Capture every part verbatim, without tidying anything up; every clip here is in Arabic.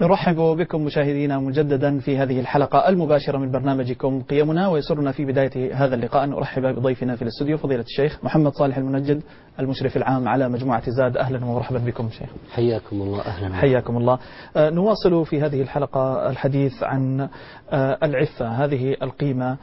نرحب بكم مشاهدينا مجددا في هذه الحلقة المباشرة من برنامجكم قيمنا، ويسرنا في بداية هذا اللقاء أن أرحب بضيفنا في الاستوديو فضيلة الشيخ محمد صالح المنجد المشرف العام على مجموعة زاد. أهلا ومرحبا بكم شيخ. حياكم الله. أهلا. حياكم الله. نواصل في هذه الحلقة الحديث عن العفة، هذه القيمة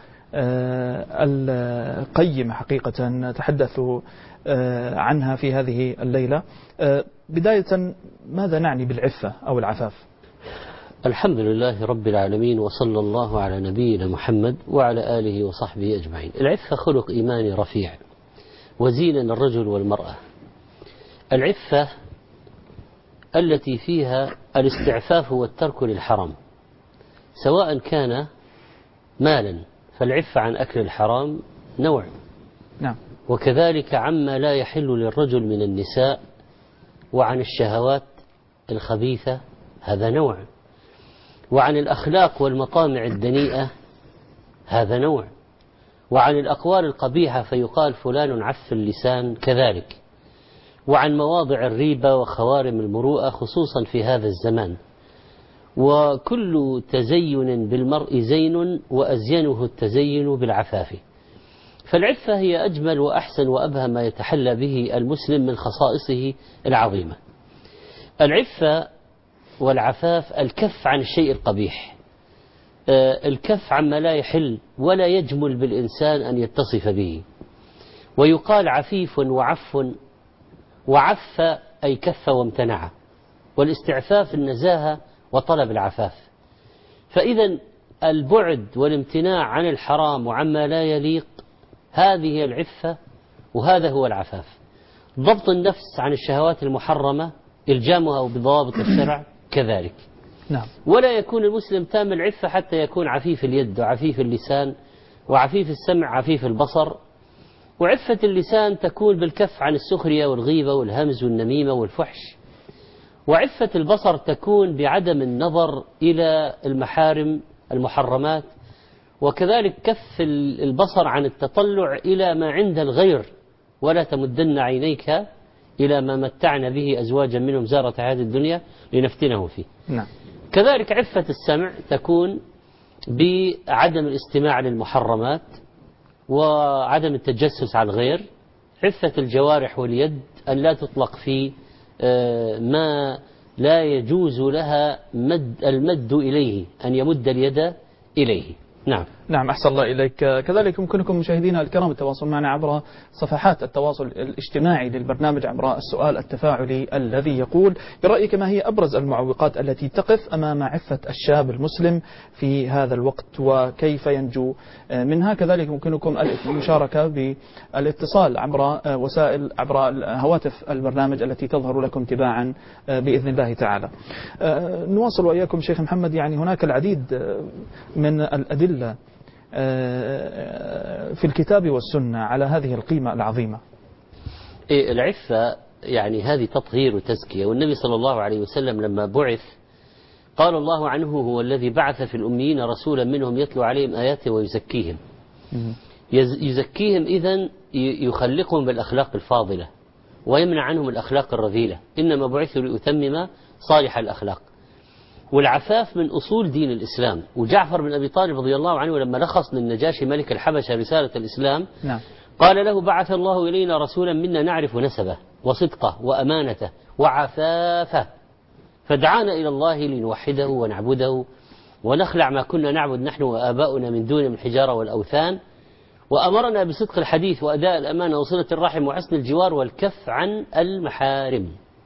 القيمة حقيقة نتحدث عنها في هذه الليلة. بداية ماذا نعني بالعفة أو العفاف؟ الحمد لله رب العالمين، وصلى الله على نبينا محمد وعلى آله وصحبه أجمعين. العفة خلق إيماني رفيع وزينة للرجل والمرأة. العفة التي فيها الاستعفاف والترك للحرام، سواء كان مالا فالعفة عن أكل الحرام نوع، نعم، وكذلك عما لا يحل للرجل من النساء وعن الشهوات الخبيثة هذا نوع، وعن الأخلاق والمطامع الدنيئة هذا نوع، وعن الأقوال القبيحة فيقال فلان عف اللسان كذلك، وعن مواضع الريبة وخوارم المروءة خصوصا في هذا الزمان. وكل تزين بالمرء زين وأزينه التزين بالعفاف. فالعفة هي أجمل وأحسن وأبهى ما يتحلى به المسلم من خصائصه العظيمة. العفة والعفاف الكف عن الشيء القبيح، الكف عما لا يحل ولا يجمل بالإنسان أن يتصف به. ويقال عفيف وعف، وعف أي كف وامتنع، والاستعفاف النزاهة وطلب العفاف. فإذا البعد والامتناع عن الحرام وعما لا يليق هذه هي العفة، وهذا هو العفاف. ضبط النفس عن الشهوات المحرمة إلجامها بضوابط الشرع كذلك. نعم. ولا يكون المسلم تام العفة حتى يكون عفيف اليد وعفيف اللسان وعفيف السمع عفيف البصر. وعفة اللسان تكون بالكف عن السخرية والغيبة والهمز والنميمة والفحش. وعفة البصر تكون بعدم النظر إلى المحارم المحرمات، وكذلك كف البصر عن التطلع إلى ما عند الغير، ولا تمدن عينيك إلى ما متعنا به أزواجا منهم زارة هذه الدنيا لنفتنه فيه. نعم. كذلك عفة السمع تكون بعدم الاستماع للمحرمات وعدم التجسس على الغير. عفة الجوارح واليد أن لا تطلق في ما لا يجوز لها مد المد إليه، أن يمد اليد إليه. نعم. نعم، أحسن الله إليك. كذلك يمكنكم مشاهدينا الكرام التواصل معنا عبر صفحات التواصل الاجتماعي للبرنامج عبر السؤال التفاعلي الذي يقول: برأيك ما هي أبرز المعوقات التي تقف أمام عفة الشاب المسلم في هذا الوقت وكيف ينجو منها؟ كذلك يمكنكم المشاركة بالاتصال عبر وسائل عبر هواتف البرنامج التي تظهر لكم تباعا بإذن الله تعالى. نواصل وإياكم شيخ محمد. يعني هناك العديد من الأدلة في الكتاب والسنة على هذه القيمة العظيمة. العفة يعني هذه تطهير وتزكية. والنبي صلى الله عليه وسلم لما بعث قال الله عنه: هو الذي بعث في الأميين رسولا منهم يتلو عليهم آياته ويزكيهم. يزكيهم إذن يخلقهم بالأخلاق الفاضلة ويمنع عنهم الأخلاق الرذيلة. إنما بعثوا لأتمم صالح الأخلاق. والعفاف من أصول دين الإسلام. وجعفر بن أبي طالب رضي الله عنه لما لخص للنجاشي ملك الحبشة رسالة الإسلام، نعم، قال له: بعث الله إلينا رسولا منا نعرف نسبه وصدقه وأمانته وعفافه، فدعانا إلى الله لنوحده ونعبده ونخلع ما كنا نعبد نحن وآباؤنا من دون من الحجارة والأوثان، وأمرنا بصدق الحديث وأداء الأمانة وصلة الرحم وحسن الجوار والكف عن المحارم.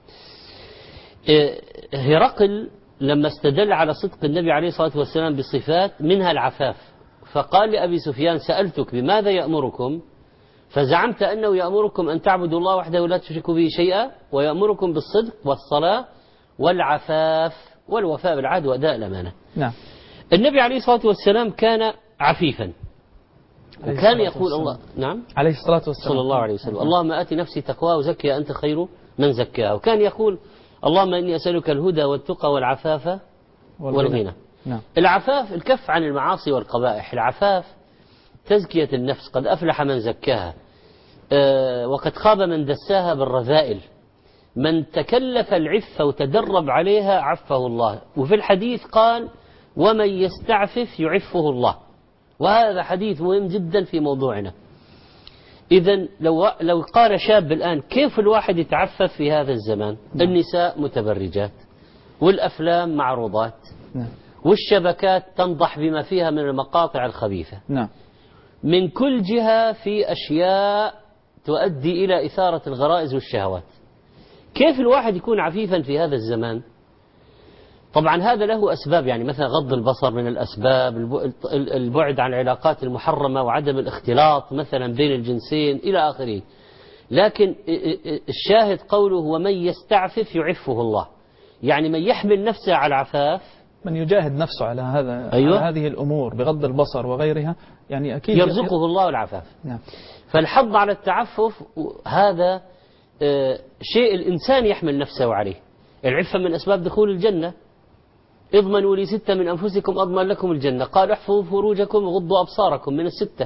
هرقل لما استدل على صدق النبي عليه الصلاة والسلام بصفات منها العفاف، فقال لأبي سفيان: سألتك بماذا يأمركم؟ فزعمت أنه يأمركم أن تعبدوا الله وحده لا تشركوا به شيئا، ويأمركم بالصدق والصلاة والعفاف والوفاء بالعهد وأداء الأمانة. نعم. النبي عليه الصلاة والسلام كان عفيفا، وكان يقول الله نعم عليه الصلاة والسلام صلى الله عليه وسلم: اللهم آت نفسي تقوى وزكها أنت خير من زكاها. وكان يقول: اللهم إني أسألك الهدى والتقى والعفاف والغنى. نعم. العفاف الكف عن المعاصي والقبائح. العفاف تزكية النفس. قد أفلح من زكاها، أه وقد خاب من دساها بالرذائل. من تكلف العفة وتدرب عليها عفه الله. وفي الحديث قال ومن يستعفف يعفه الله، وهذا حديث مهم جدا في موضوعنا. إذن لو لو قال شاب الآن كيف الواحد يتعفف في هذا الزمان؟ نعم. النساء متبرجات، والأفلام معروضات، نعم. والشبكات تنضح بما فيها من المقاطع الخبيثة، نعم. من كل جهة في أشياء تؤدي إلى إثارة الغرائز والشهوات. كيف الواحد يكون عفيفا في هذا الزمان؟ طبعا هذا له أسباب، يعني مثلا غض البصر من الأسباب، البعد عن العلاقات المحرمة وعدم الاختلاط مثلا بين الجنسين إلى آخره. لكن الشاهد قوله ومن يستعفف يعفه الله، يعني من يحمل نفسه على العفاف، من يجاهد نفسه على هذا، أيوة. على هذه الأمور بغض البصر وغيرها، يعني أكيد يرزقه الله العفاف. نعم. فالحض على التعفف هذا شيء الإنسان يحمل نفسه عليه. العفة من أسباب دخول الجنة. اضمنوا لي ستة من أنفسكم أضمن لكم الجنة، قال احفظوا فروجكم وغضوا أبصاركم، من الستة.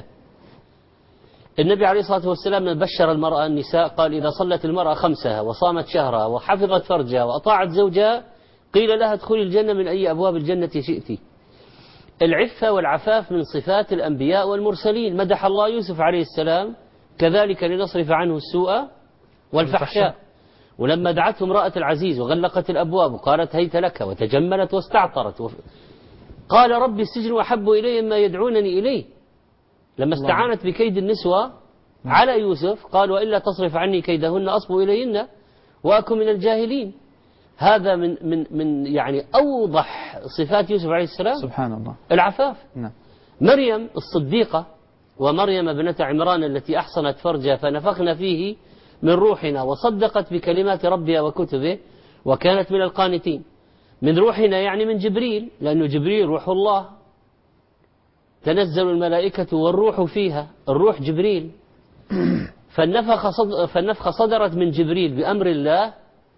النبي عليه الصلاة والسلام من بشر المرأة النساء قال إذا صلت المرأة خمسها وصامت شهرها وحفظت فرجها وأطاعت زوجها قيل لها ادخلي الجنة من أي أبواب الجنة شئت. العفة والعفاف من صفات الأنبياء والمرسلين. مدح الله يوسف عليه السلام كذلك لنصرف عنه السوء والفحشاء. ولما دعته امرأة العزيز وغلقت الأبواب وقالت هيت لك وتجملت واستعطرت وف... قال ربي السجن أحب إلي مما يدعونني إليه. لما استعانت بكيد النسوة على يوسف قال وإلا تصرف عني كيدهن أصب إليهن وأكن من الجاهلين. هذا من من من يعني أوضح صفات يوسف عليه السلام، سبحان الله، العفاف. نعم. مريم الصديقة ومريم ابنة عمران التي أحصنت فرجها فنفخنا فيه من روحنا وصدقت بكلمات ربها وكتبه وكانت من القانتين. من روحنا يعني من جبريل، لأنه جبريل روح الله، تنزل الملائكة والروح فيها، الروح جبريل. فالنفخ صد... فالنفخ صدرت من جبريل بأمر الله،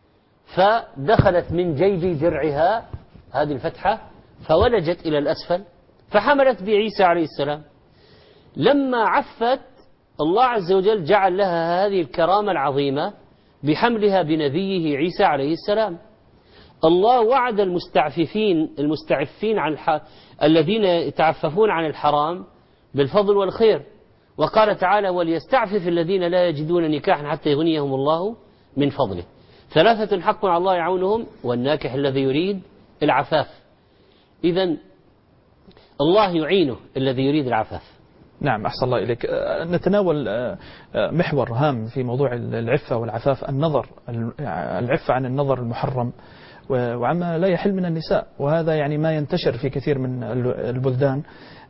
فدخلت من جيب درعها هذه الفتحة فولجت إلى الأسفل فحملت بعيسى عليه السلام. لما عفت الله عز وجل جعل لها هذه الكرامة العظيمة بحملها بنبيه عيسى عليه السلام. الله وعد المستعففين المستعفين عن الح... الذين يتعففون عن الحرام بالفضل والخير، وقال تعالى وليستعفف الذين لا يجدون نكاحا حتى يغنيهم الله من فضله. ثلاثة حق على الله يعونهم، والناكح الذي يريد العفاف. إذن الله يعينه الذي يريد العفاف. نعم، أحسن الله إليك. نتناول محور هام في موضوع العفة والعفاف، النظر، العفة عن النظر المحرم وعما لا يحل من النساء، وهذا يعني ما ينتشر في كثير من البلدان.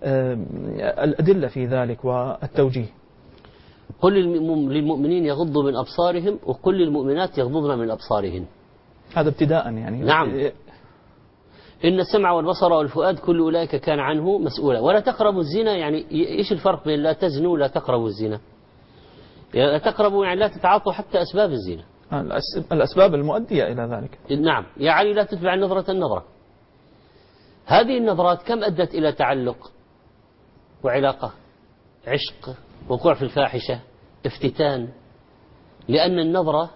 الأدلة في ذلك والتوجيه. قل للمؤمنين يغضوا من أبصارهم وقل للمؤمنات يغضضن من أبصارهن. هذا ابتداء يعني. نعم. إن السمع والبصر والفؤاد كل أولئك كان عنه مسؤولا. ولا تقربوا الزنا، يعني إيش الفرق بين لا تزنوا لا تقربوا الزنا؟ لا تقربوا يعني لا تتعاطوا حتى أسباب الزنا، الأسباب المؤدية إلى ذلك. نعم. يا علي لا تتبع النظرة النظرة. هذه النظرات كم أدت إلى تعلق وعلاقة، عشق، وقوع في الفاحشة، افتتان. لأن النظرة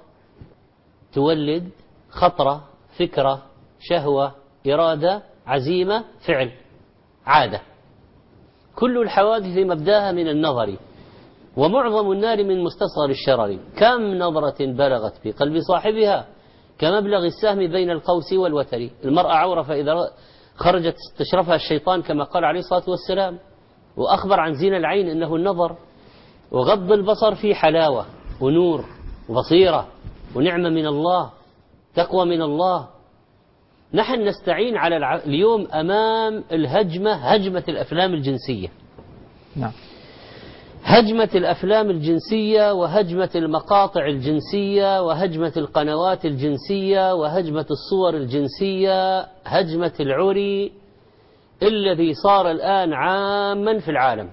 تولد خطرة، فكرة، شهوة، إرادة، عزيمة، فعل، عادة. كل الحوادث مبداها من النظر، ومعظم النار من مستصغر الشرر. كم نظرة بلغت في قلب صاحبها كمبلغ السهم بين القوس والوتر. المرأة عورة فإذا خرجت استشرفها الشيطان كما قال عليه الصلاة والسلام. وأخبر عن زين العين إنه النظر. وغض البصر في حلاوة ونور وبصيرة ونعمة من الله، تقوى من الله. نحن نستعين على الع... اليوم أمام الهجمة، هجمة الأفلام الجنسية. نعم. هجمة الأفلام الجنسية وهجمة المقاطع الجنسية وهجمة القنوات الجنسية وهجمة الصور الجنسية، هجمة العري الذي صار الآن عاما في العالم.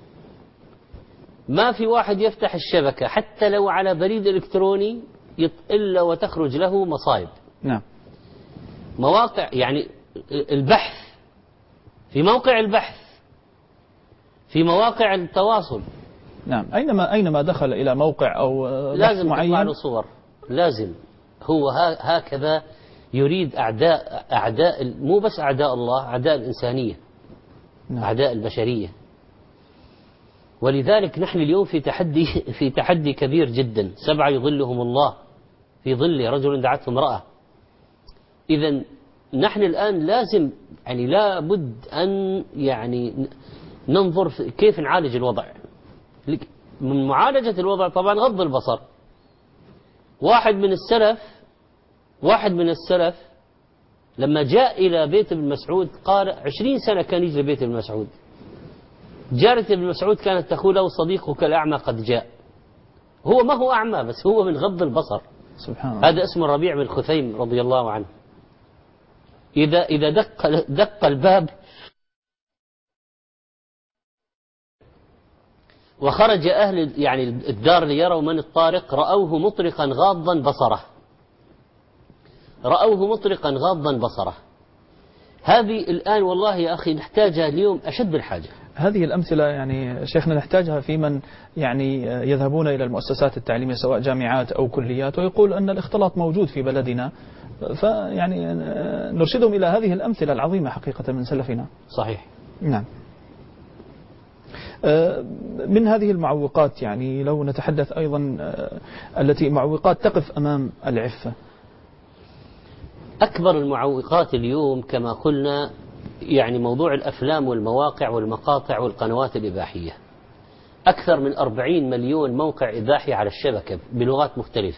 ما في واحد يفتح الشبكة حتى لو على بريد إلكتروني إلا وتخرج له مصائب. نعم. مواقع، يعني البحث في موقع البحث في مواقع التواصل. نعم. أينما أينما دخل إلى موقع أو لازم معين تطلع له صور، لازم هو هكذا يريد أعداء أعداء مو بس أعداء الله، أعداء الإنسانية، نعم. أعداء البشرية. ولذلك نحن اليوم في تحدي في تحدي كبير جدا. سبعة يظلهم الله في ظله، رجل دعته امرأة. إذا نحن الآن لازم يعني لا بد أن يعني ننظر كيف نعالج الوضع. من معالجة الوضع طبعا غض البصر. واحد من السلف واحد من السلف لما جاء إلى بيت ابن مسعود قال عشرين سنة كان يجي لبيت ابن مسعود. جارة ابن مسعود كانت تقول له صديقك الأعمى قد جاء. هو ما هو أعمى، بس هو من غض البصر. سبحان الله. هذا اسمه الربيع بن الخثيم رضي الله عنه. إذا إذا دق دق الباب وخرج أهل يعني الدار ليروا من الطارق، رأوه مطرقا غاضا بصره رأوه مطرقا غاضا بصره. هذه الآن والله يا أخي نحتاجها اليوم أشد الحاجة. هذه الأمثلة يعني شيخنا نحتاجها في من يعني يذهبون إلى المؤسسات التعليمية سواء جامعات أو كليات ويقول أن الاختلاط موجود في بلدنا، فيعني نرشدهم إلى هذه الأمثلة العظيمة حقيقة من سلفنا. صحيح. نعم. من هذه المعوقات يعني لو نتحدث أيضا التي معوقات تقف أمام العفة. أكبر المعوقات اليوم كما قلنا يعني موضوع الأفلام والمواقع والمقاطع والقنوات الإباحية. أكثر من أربعين مليون موقع إباحي على الشبكة بلغات مختلفة،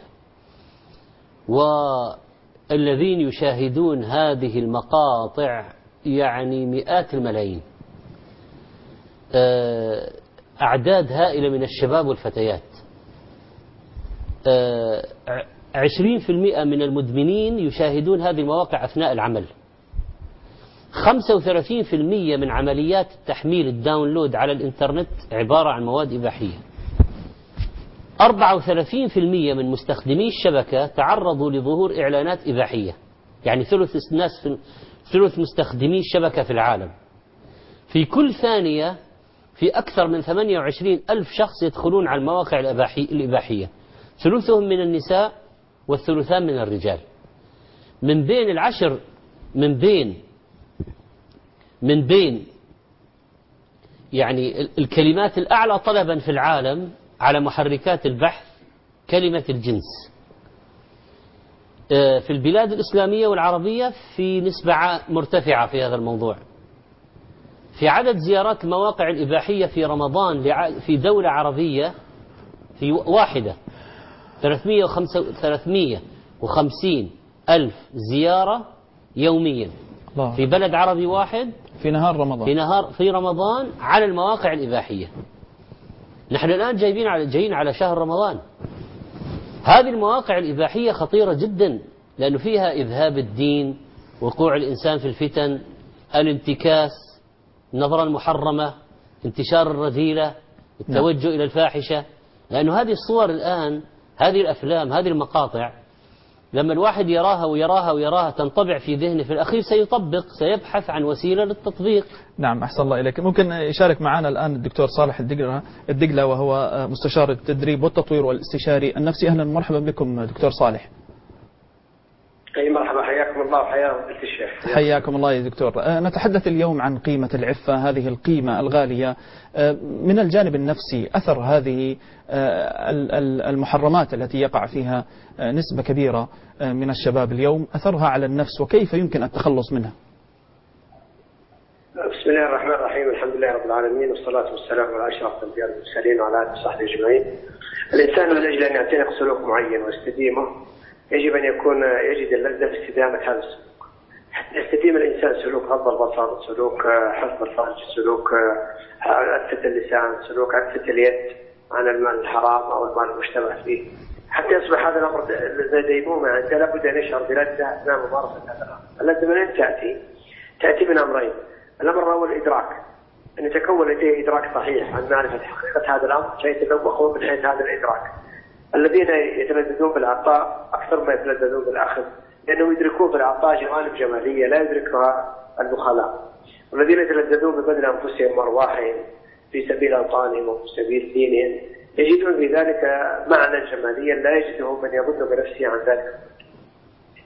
والذين يشاهدون هذه المقاطع يعني مئات الملايين. أعداد هائلة من الشباب والفتيات. عشرين في المئة من المدمنين يشاهدون هذه المواقع أثناء العمل. خمسة وثلاثين في المئة من عمليات التحميل الداونلود على الإنترنت عبارة عن مواد إباحية. أربعة وثلاثين في المئة من مستخدمي الشبكة تعرضوا لظهور إعلانات إباحية. يعني ثلث الناس في ثلث مستخدمي الشبكة في العالم. في كل ثانية في أكثر من ثمانية وعشرين ألف شخص يدخلون على المواقع الإباحية، ثلثهم من النساء والثلثان من الرجال. من بين العشر من بين من بين يعني الكلمات الأعلى طلبا في العالم على محركات البحث كلمة الجنس. في البلاد الإسلامية والعربية في نسبة مرتفعة في هذا الموضوع. في عدد زيارات المواقع الإباحية في رمضان في دولة عربية في واحدة ثلاثمئة وخمسين ألف زيارة يوميا الله. في بلد عربي واحد في نهار رمضان في نهار في رمضان على المواقع الإباحية. نحن الآن جايبين على جايين على شهر رمضان. هذه المواقع الإباحية خطيرة جدا لأنه فيها إذهاب الدين، وقوع الإنسان في الفتن، الانتكاس، النظرة المحرمة، انتشار الرذيلة، التوجه نعم. إلى الفاحشة. لأنه هذه الصور الآن، هذه الأفلام، هذه المقاطع لما الواحد يراها ويراها ويراها تنطبع في ذهنه، في الأخير سيطبق، سيبحث عن وسيلة للتطبيق. نعم أحسن الله إليك. ممكن يشارك معنا الآن الدكتور صالح الدقلة وهو مستشار التدريب والتطوير والاستشاري النفسي. أهلا ومرحبا بكم دكتور صالح. أي مرحبا، حياكم الله وحيا فضيلة الشيخ. حياكم الله يا دكتور. نتحدث اليوم عن قيمة العفة، هذه القيمة الغالية من الجانب النفسي. أثر هذه المحرمات التي يقع فيها نسبة كبيرة من الشباب اليوم، أثرها على النفس وكيف يمكن التخلص منها؟ بسم الله الرحمن الرحيم، الحمد لله رب العالمين، والصلاة والسلام على أشرف الأنبياء والمرسلين وعلى آله وصحبه أجمعين. الإنسان من أجل أن يعتنق سلوك معين ويستديمه يجب أن يكون يجد اللذة في استدامة هذا السلوك. حتى يستديم الإنسان سلوك غض البصر، سلوك حفظ الفرج، سلوك عفة اللسان، سلوك عفة اليد عن المال الحرام أو المال المشتبه فيه، حتى يصبح هذا الأمر زي ديمومة. أنت لابد أن يشعر بلذة أثناء ممارسة هذا الأمر. اللذة من أين تأتي؟ تأتي من أمرين. الأمر الأول الإدراك، أن يتكون لديه إدراك صحيح عن معرفة حقيقة هذا الأمر فيتذوقون من حيث هذا الإدراك. الذين يتلذذون بالعطاء أكثر ما يتلذذون بالأخذ، لأنهم يدركون بالعطاء جوانب جمالية لا يدركها البخلاء. والذين يتلذذون ببذل أنفسهم وأرواحهم في سبيل أوطانهم وفي سبيل دينهم يجدون في ذلك معنى جماليا لا يجده من يظن بنفسه عن ذلك.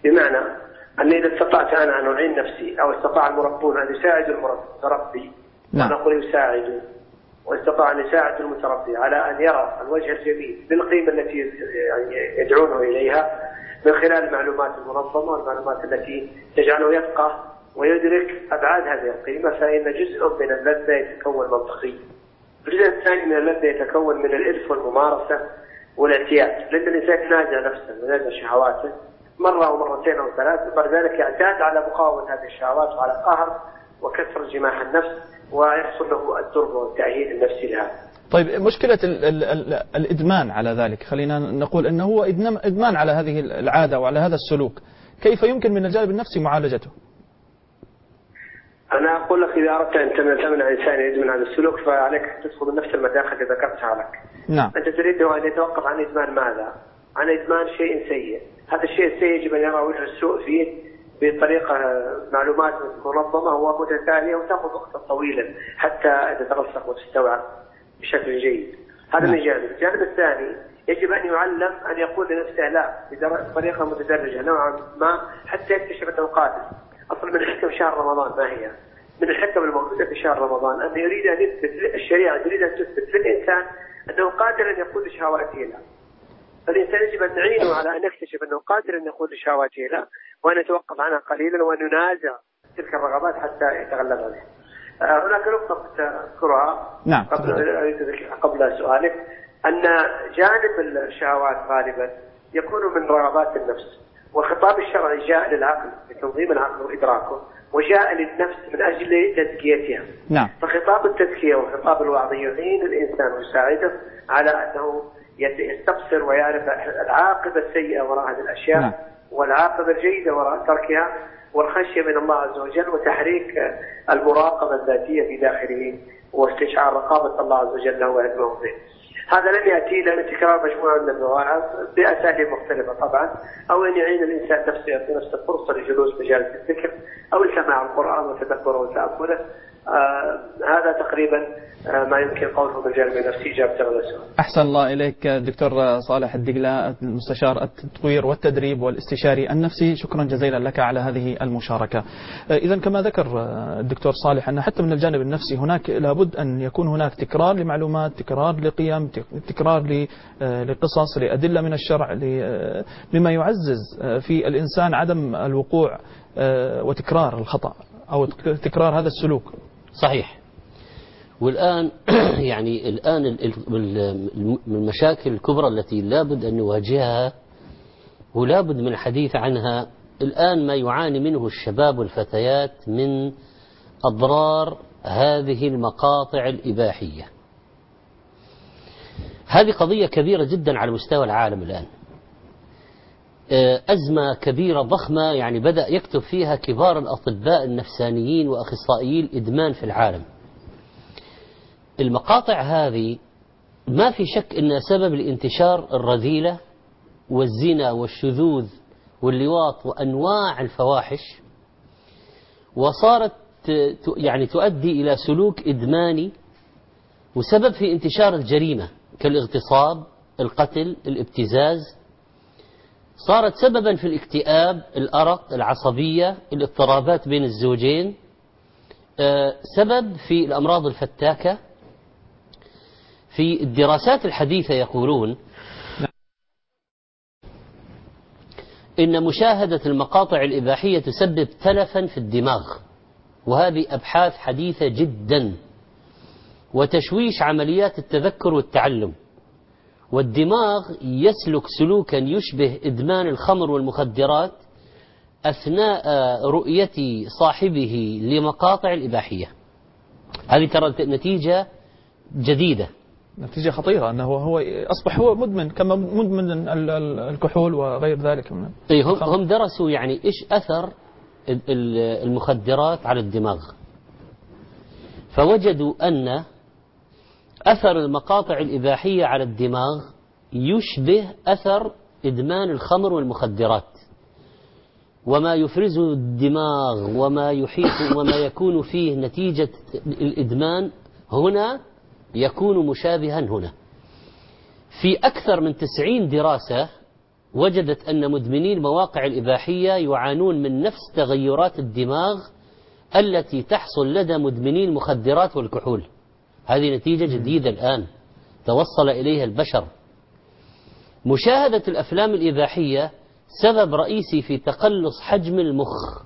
بمعنى أن إذا استطعت أنا أن أعين نفسي أو استطاع المربون أن يساعدوا المتربي، نعم. ونقول يساعدوا، واستطاع أن يساعد المتربي على أن يرى الوجه الجميل بالقيمة التي يعني يدعونه إليها من خلال المعلومات المنظمة والمعلومات التي تجعله يفقه ويدرك أبعاد هذه القيمة، فإن جزء من اللذة يتكون منطقي. الجزء الثاني من اللذة يتكون من الإلف والممارسة والاعتياد، لأن الإنسان ينازع نفسه وينازع شهواته مرة ومرتين أو ثلاث، وبعد ذلك يعتاد على مقاومة هذه الشهوات وعلى قهر وكسر جماح النفس، ويحصل له التربة والتأهيل النفسي لها. طيب مشكلة ال ال ال الإدمان على ذلك، خلينا نقول أنه هو إدمان على هذه العادة وعلى هذا السلوك، كيف يمكن من الجانب النفسي معالجته؟ أنا أقول لك إذا أردت أن تمنع الإنسان يدمن هذا السلوك فعليك تدخل من نفس المداخل اللي ذكرتها لك. نعم. أنت تريد أن يتوقف عن إدمان ماذا؟ عن إدمان شيء سيء. هذا الشيء السيء يجب أن يرى وجه السوء فيه بطريقة معلومات منظمة ومتتالية وتأخذ وقتا طويلا حتى تترسخ وتستوعب بشكل جيد. هذا من جانب. الجانب الثاني يجب أن يعلم أن يقول لنفسه لا بطريقة متدرجة نوعا ما حتى يكتشف أنه قادر. أصل من حكم شهر رمضان ما هي؟ من الحكم الموجودة في شهر رمضان أن يريد أن يثبت الشريعة تريد أن تثبت للإنسان أنه قادر أن يقود شهواته له. فالإنسان يجب أن نعينه على أن يكتشف أنه قادر أن يقود شهواته له، وأن يتوقف عنها قليلا وأن ينازع تلك الرغبات حتى يتغلب عليها. آه هناك نقطة كنت أذكرها نعم. قبل قبل سؤالك، أن جانب الشهوات غالبا يكون من رغبات النفس، والخطاب الشرعي جاء للعقل لتنظيم العقل وإدراكه، وجاء للنفس من أجل تزكيتها. نعم. فخطاب التزكية وخطاب الوعظ يعين الإنسان ويساعده على أنه يستبصر ويعرف العاقبة السيئة وراء هذه الأشياء. نعم. والعاقبة الجيدة وراء تركها، والخشية من الله عز وجل، وتحريك المراقبة الذاتية في داخله واستشعار رقابة الله عز وجل له وعلمه به. هذا لن يأتي إلا من تكرار مجموعة من المواعظ بأساليب مختلفة طبعا، أو أن يعين الإنسان نفسه يعطي نفسه فرصة لجلوس مجالس الذكر أو السماع القرآن وتدبره وتأمله. آه هذا تقريبا آه ما يمكن قوله بالجانب النفسي. إجابة على السؤال. أحسن الله إليك دكتور صالح الدقلة، المستشار التطوير والتدريب والاستشاري النفسي، شكرا جزيلا لك على هذه المشاركة. إذا كما ذكر الدكتور صالح أن حتى من الجانب النفسي هناك لابد أن يكون هناك تكرار لمعلومات، تكرار لقيم، تكرار لقصص، لأدلة من الشرع، مما يعزز في الإنسان عدم الوقوع وتكرار الخطأ أو تكرار هذا السلوك. صحيح. والآن يعني الآن من المشاكل الكبرى التي لابد أن نواجهها ولابد من الحديث عنها الآن ما يعاني منه الشباب والفتيات من أضرار هذه المقاطع الإباحية. هذه قضية كبيرة جدا على مستوى العالم الآن، أزمة كبيرة ضخمة، يعني بدأ يكتب فيها كبار الأطباء النفسانيين وأخصائيي الإدمان في العالم. المقاطع هذه ما في شك أنها سبب لانتشار الرذيلة والزنا والشذوذ واللواط وأنواع الفواحش، وصارت يعني تؤدي إلى سلوك إدماني وسبب في انتشار الجريمة كالاغتصاب، القتل، الابتزاز. صارت سببا في الاكتئاب، الأرق، العصبية، الاضطرابات بين الزوجين، سبب في الأمراض الفتاكة. في الدراسات الحديثة يقولون إن مشاهدة المقاطع الإباحية تسبب تلفا في الدماغ، وهذه أبحاث حديثة جدا، وتشويش عمليات التذكر والتعلم، والدماغ يسلك سلوكا يشبه إدمان الخمر والمخدرات أثناء رؤية صاحبه لمقاطع الإباحية. هذه ترى نتيجة جديدة، نتيجة خطيرة، أنه هو أصبح هو مدمن كما مدمن الكحول وغير ذلك. هم هم درسوا يعني إيش أثر المخدرات على الدماغ، فوجدوا أن أثر المقاطع الإباحية على الدماغ يشبه أثر إدمان الخمر والمخدرات، وما يفرزه الدماغ وما يحيط وما يكون فيه نتيجة الإدمان هنا يكون مشابها هنا. في أكثر من تسعين دراسة وجدت أن مدمني المواقع الإباحية يعانون من نفس تغيرات الدماغ التي تحصل لدى مدمني المخدرات والكحول. هذه نتيجة جديدة الآن توصل إليها البشر. مشاهدة الأفلام الإباحية سبب رئيسي في تقلص حجم المخ.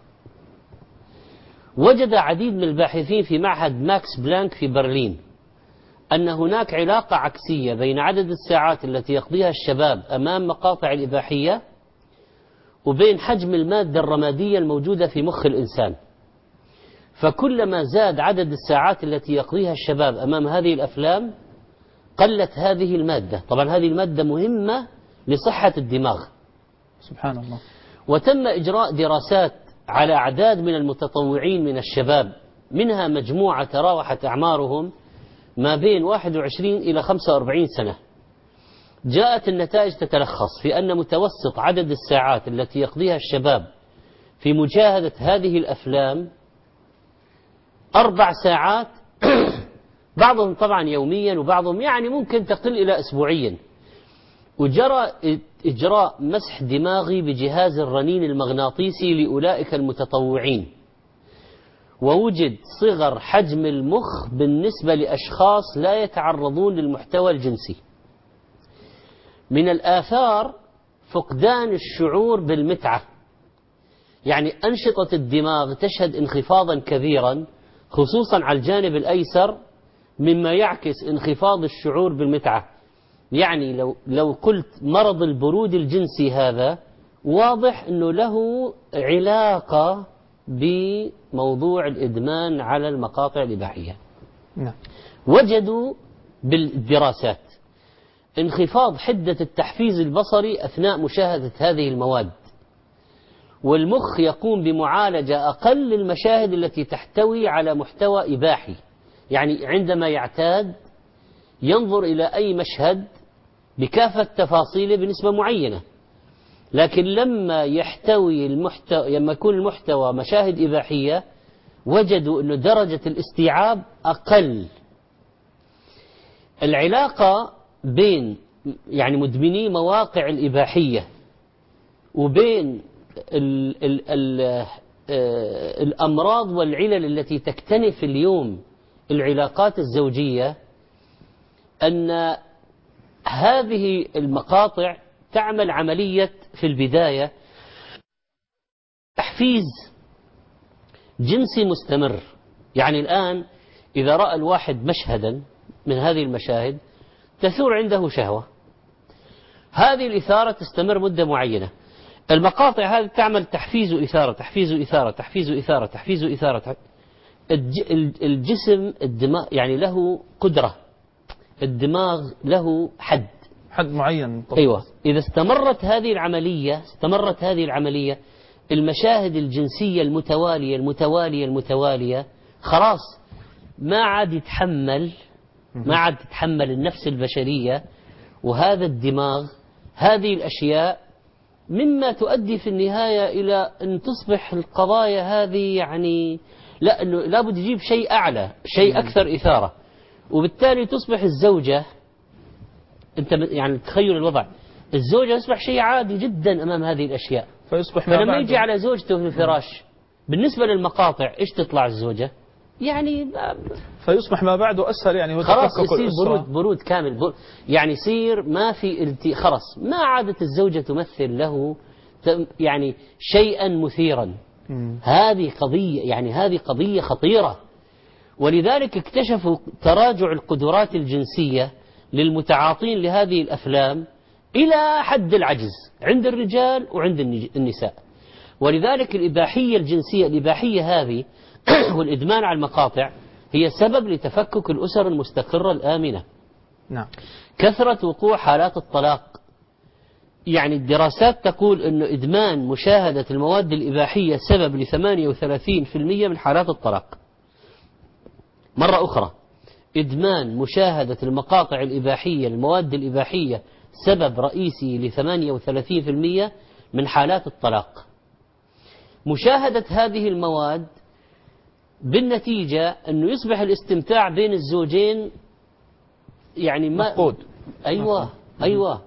وجد عديد من الباحثين في معهد ماكس بلانك في برلين أن هناك علاقة عكسية بين عدد الساعات التي يقضيها الشباب أمام مقاطع الإباحية وبين حجم المادة الرمادية الموجودة في مخ الإنسان. فكلما زاد عدد الساعات التي يقضيها الشباب أمام هذه الأفلام قلت هذه المادة. طبعا هذه المادة مهمة لصحة الدماغ. سبحان الله. وتم إجراء دراسات على أعداد من المتطوعين من الشباب، منها مجموعة تراوحت أعمارهم ما بين واحد وعشرين إلى خمسة وأربعين سنة. جاءت النتائج تتلخص في أن متوسط عدد الساعات التي يقضيها الشباب في مشاهدة هذه الأفلام أربع ساعات بعضهم طبعا يوميا وبعضهم يعني ممكن تقل إلى أسبوعيا. وجرى إجراء مسح دماغي بجهاز الرنين المغناطيسي لأولئك المتطوعين، ووجد صغر حجم المخ بالنسبة لأشخاص لا يتعرضون للمحتوى الجنسي. من الآثار فقدان الشعور بالمتعة، يعني أنشطة الدماغ تشهد انخفاضا كبيرا خصوصا على الجانب الأيسر، مما يعكس انخفاض الشعور بالمتعة. يعني لو لو قلت مرض البرود الجنسي هذا واضح أنه له علاقة بموضوع الإدمان على المقاطع الإباحية. نعم. وجدوا بالدراسات انخفاض حدة التحفيز البصري أثناء مشاهدة هذه المواد، والمخ يقوم بمعالجة أقل للمشاهد التي تحتوي على محتوى إباحي. يعني عندما يعتاد ينظر إلى أي مشهد بكافة تفاصيله بنسبة معينة، لكن لما يحتوي المحتوى لما يكون المحتوى مشاهد إباحية وجدوا أن درجة الاستيعاب أقل. العلاقة بين يعني مدمني مواقع الإباحية وبين ال ال ال الأمراض والعلل التي تكتنف اليوم العلاقات الزوجية أن هذه المقاطع تعمل عملية في البداية تحفيز جنسي مستمر. يعني الآن إذا رأى الواحد مشهدا من هذه المشاهد تثور عنده شهوة، هذه الإثارة تستمر مدة معينة. المقاطع هذه تعمل تحفيز وإثارة تحفيز وإثارة تحفيز وإثارة تحفيز وإثارة. الجسم الدماغ يعني له قدرة، الدماغ له حد حد معين. طبعا. أيوة. إذا استمرت هذه العملية استمرت هذه العملية المشاهد الجنسية المتوالية المتوالية المتوالية خلاص ما عاد يتحمل ما عاد تتحمل النفس البشرية وهذا الدماغ هذه الأشياء، مما تؤدي في النهاية إلى أن تصبح القضايا هذه يعني لا أنه لابد يجيب شيء أعلى، شيء أكثر إثارة، وبالتالي تصبح الزوجة أنت يعني تخيل الوضع، الزوجة تصبح شيء عادي جدا أمام هذه الأشياء. فيصبح فلما يجي على زوجته في الفراش بالنسبة للمقاطع إيش تطلع الزوجة؟ يعني فيصبح ما بعده أسهل، يعني خلاص يصير برود برود كامل برود، يعني يصير ما في التي خلاص ما عادت الزوجة تمثل له يعني شيئا مثيرا. مم. هذه قضية يعني هذه قضية خطيرة، ولذلك اكتشفوا تراجع القدرات الجنسية للمتعاطين لهذه الأفلام إلى حد العجز عند الرجال وعند النساء. ولذلك الإباحية الجنسية الإباحية هذه والإدمان على المقاطع هي سبب لتفكك الأسر المستقرة الآمنة. نعم. كثرة وقوع حالات الطلاق، يعني الدراسات تقول أن إدمان مشاهدة المواد الإباحية سبب ل ثمانية وثلاثين بالمئة من حالات الطلاق. مرة أخرى، إدمان مشاهدة المقاطع الإباحية المواد الإباحية سبب رئيسي ل ثمانية وثلاثين بالمئة من حالات الطلاق. مشاهدة هذه المواد بالنتيجة أنه يصبح الاستمتاع بين الزوجين يعني ما مفقود. أيوة أيوة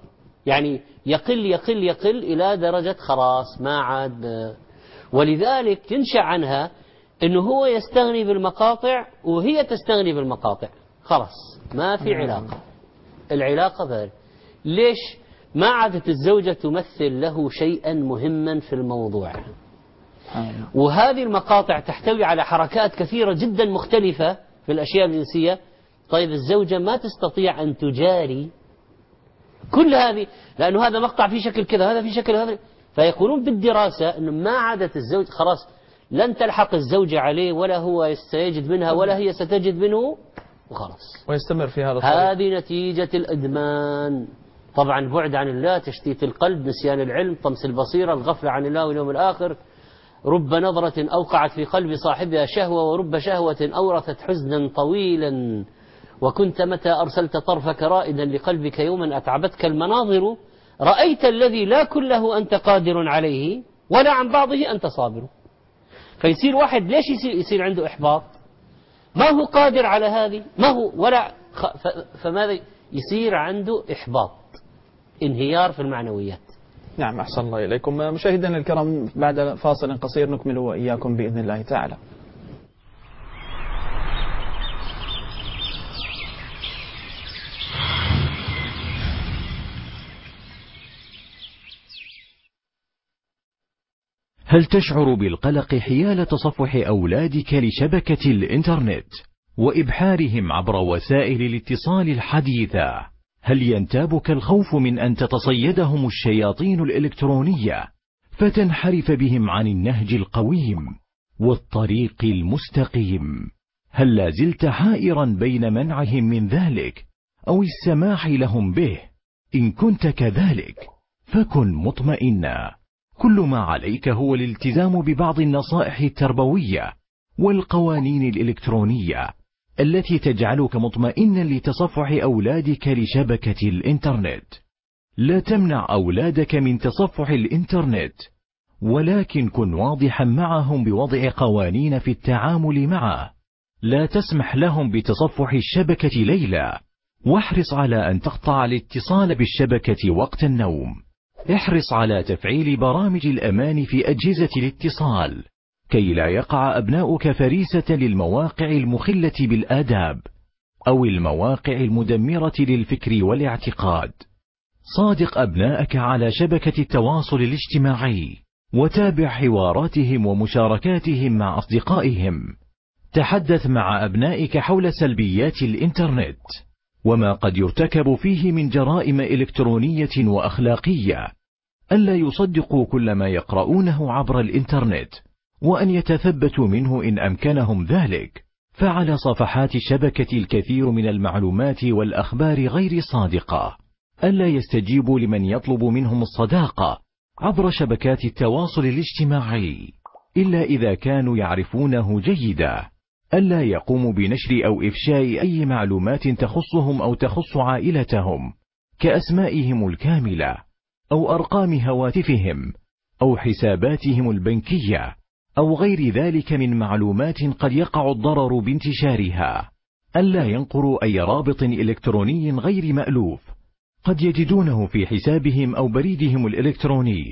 يعني يقل يقل يقل إلى درجة خلاص ما عاد. ولذلك ينشأ عنها أنه هو يستغني بالمقاطع وهي تستغني بالمقاطع، خلاص ما في علاقة. العلاقة بارد. ليش؟ ما عادت الزوجة تمثل له شيئا مهما في الموضوع، وهذه المقاطع تحتوي على حركات كثيرة جدا مختلفة في الأشياء الجنسية. طيب الزوجة ما تستطيع أن تجاري كل هذه، لأنه هذا مقطع في شكل كذا، هذا في شكل هذا. فيقولون بالدراسة أنه ما عادت الزوج خلاص لن تلحق الزوجة عليه، ولا هو سيجد منها ولا هي ستجد منه، وخلاص ويستمر في هذا الطريق. هذه نتيجة الإدمان. طبعا بعد عن الله، تشتيت القلب، نسيان العلم، طمس البصيرة، الغفلة عن الله واليوم الآخر. رب نظرة أوقعت في قلب صاحبها شهوة، ورب شهوة أورثت حزنا طويلا، وكنت متى أرسلت طرفك رائدا لقلبك يوما أتعبتك المناظر، رأيت الذي لا كله أنت قادر عليه ولا عن بعضه أنت صابر. فيصير واحد ليش يصير, يصير عنده إحباط؟ ما هو قادر على هذه، ما هو ولا فماذا يصير عنده؟ إحباط، انهيار في المعنويات. نعم، أحسن الله إليكم. مشاهدينا الكرام، بعد فاصل قصير نكمل وإياكم بإذن الله تعالى. هل تشعر بالقلق حيال تصفح أولادك لشبكة الإنترنت وإبحارهم عبر وسائل الاتصال الحديثة؟ هل ينتابك الخوف من أن تتصيدهم الشياطين الإلكترونية فتنحرف بهم عن النهج القويم والطريق المستقيم؟ هل لا زلت حائرا بين منعهم من ذلك أو السماح لهم به؟ إن كنت كذلك فكن مطمئنا، كل ما عليك هو الالتزام ببعض النصائح التربوية والقوانين الإلكترونية التي تجعلك مطمئنا لتصفح أولادك لشبكة الإنترنت. لا تمنع أولادك من تصفح الإنترنت، ولكن كن واضحا معهم بوضع قوانين في التعامل معه. لا تسمح لهم بتصفح الشبكة ليلا، واحرص على أن تقطع الاتصال بالشبكة وقت النوم. احرص على تفعيل برامج الأمان في أجهزة الاتصال كي لا يقع أبناؤك فريسة للمواقع المخلة بالآداب أو المواقع المدمرة للفكر والاعتقاد. صادق أبنائك على شبكة التواصل الاجتماعي، وتابع حواراتهم ومشاركاتهم مع أصدقائهم. تحدث مع أبنائك حول سلبيات الإنترنت وما قد يرتكب فيه من جرائم إلكترونية وأخلاقية. ألا يصدقوا كل ما يقرؤونه عبر الإنترنت، وأن يتثبتوا منه إن أمكنهم ذلك، فعلى صفحات الشبكة الكثير من المعلومات والأخبار غير صادقة. ألا يستجيبوا لمن يطلب منهم الصداقة عبر شبكات التواصل الاجتماعي إلا إذا كانوا يعرفونه جيدا. ألا يقوموا بنشر أو إفشاء أي معلومات تخصهم أو تخص عائلتهم كأسمائهم الكاملة أو أرقام هواتفهم أو حساباتهم البنكية أو غير ذلك من معلومات قد يقع الضرر بانتشارها. ألا ينقروا أي رابط إلكتروني غير مألوف قد يجدونه في حسابهم أو بريدهم الإلكتروني،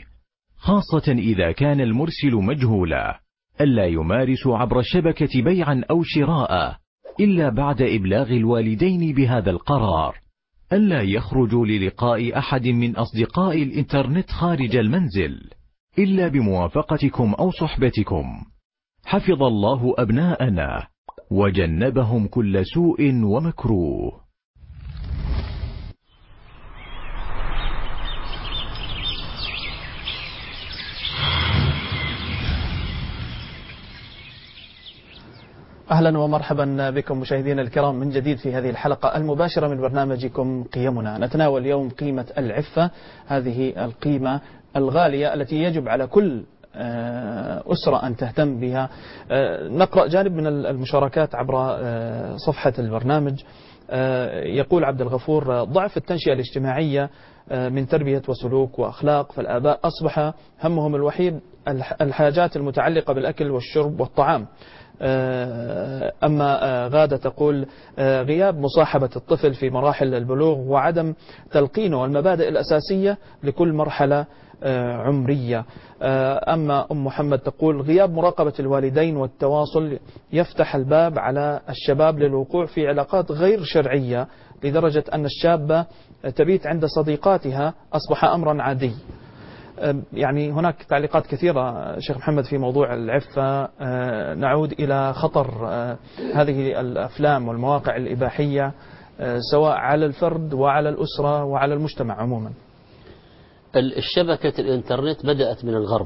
خاصة إذا كان المرسل مجهولا. ألا يمارسوا عبر الشبكة بيعا أو شراء إلا بعد إبلاغ الوالدين بهذا القرار. ألا يخرجوا للقاء أحد من أصدقاء الإنترنت خارج المنزل إلا بموافقتكم أو صحبتكم. حفظ الله أبناءنا وجنبهم كل سوء ومكروه. أهلا ومرحبا بكم مشاهدينا الكرام من جديد في هذه الحلقة المباشرة من برنامجكم قيمنا. نتناول اليوم قيمة العفة، هذه القيمة الغالية التي يجب على كل أسرة أن تهتم بها. نقرأ جانب من المشاركات عبر صفحة البرنامج. يقول عبد الغفور: ضعف التنشئة الاجتماعية من تربية وسلوك وأخلاق، فالآباء أصبح همهم الوحيد الحاجات المتعلقة بالأكل والشرب والطعام. أما غادة تقول غياب مصاحبة الطفل في مراحل البلوغ وعدم تلقينه المبادئ الأساسية لكل مرحلة عمرية. أما أم محمد تقول غياب مراقبة الوالدين والتواصل يفتح الباب على الشباب للوقوع في علاقات غير شرعية لدرجة أن الشابة تبيت عند صديقاتها أصبح أمرا عادي. يعني هناك تعليقات كثيرة شيخ محمد في موضوع العفة. نعود إلى خطر هذه الأفلام والمواقع الإباحية سواء على الفرد وعلى الأسرة وعلى المجتمع عموما. الشبكة الإنترنت بدأت من الغرب،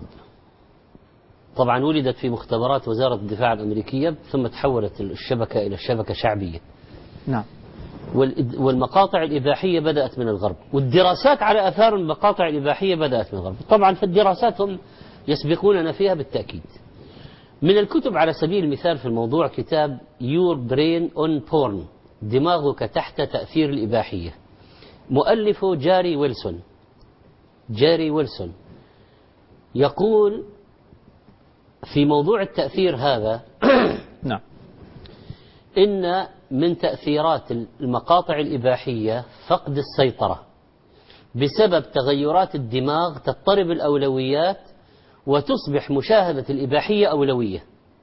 طبعا ولدت في مختبرات وزارة الدفاع الأمريكية، ثم تحولت الشبكة إلى شبكة شعبية. نعم. والمقاطع الإباحية بدأت من الغرب، والدراسات على أثار المقاطع الإباحية بدأت من الغرب. طبعا في الدراسات هم يسبقوننا فيها بالتأكيد. من الكتب على سبيل المثال في الموضوع كتاب Your Brain on Porn، دماغك تحت تأثير الإباحية، مؤلفه جاري ويلسون. جاري ويلسون يقول في موضوع التأثير هذا نعم إن من تأثيرات المقاطع الإباحية فقد السيطرة بسبب تغيرات الدماغ، تضطرب الأولويات وتصبح مشاهدة الإباحية أولوية،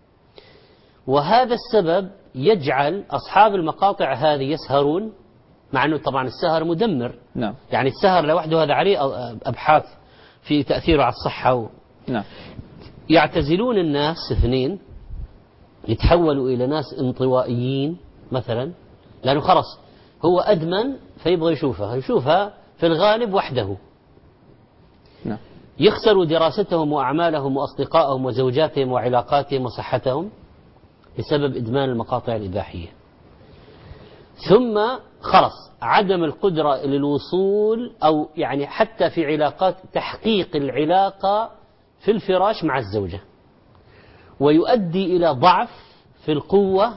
وهذا السبب يجعل أصحاب المقاطع هذه يسهرون، مع أنه طبعا السهر مدمر. نعم. يعني السهر لوحده هذا عليه أبحاث في تأثيره على الصحة و... نعم. يعتزلون الناس اثنين، يتحولوا إلى ناس انطوائيين مثلا، لأنه خلص هو أدمن فيبغى يشوفها يشوفها في الغالب وحده. نعم. يخسروا دراستهم وأعمالهم وأصدقائهم وزوجاتهم وعلاقاتهم وصحتهم بسبب إدمان المقاطع الإباحية. ثم خلص عدم القدرة للوصول أو يعني حتى في علاقات تحقيق العلاقة في الفراش مع الزوجة، ويؤدي إلى ضعف في القوة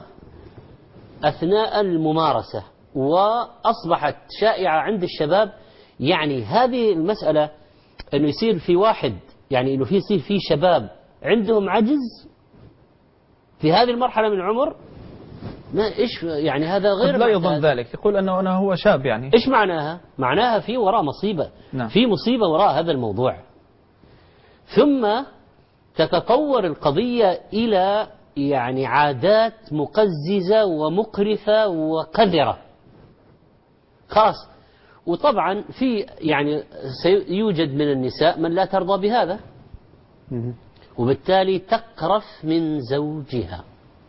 أثناء الممارسة، وأصبحت شائعة عند الشباب. يعني هذه المسألة أنه يصير في واحد، يعني أنه يصير في شباب عندهم عجز في هذه المرحلة من العمر، ما إيش يعني هذا غير لا يظن ذلك، يقول أنه أنا هو شاب. يعني إيش معناها؟ معناها في وراء مصيبة. نعم. في مصيبة وراء هذا الموضوع. ثم تتطور القضية إلى يعني عادات مقززة ومقرفة وقذرة خلاص. وطبعا في يعني سيوجد من النساء من لا ترضى بهذا، وبالتالي تقرف من زوجها.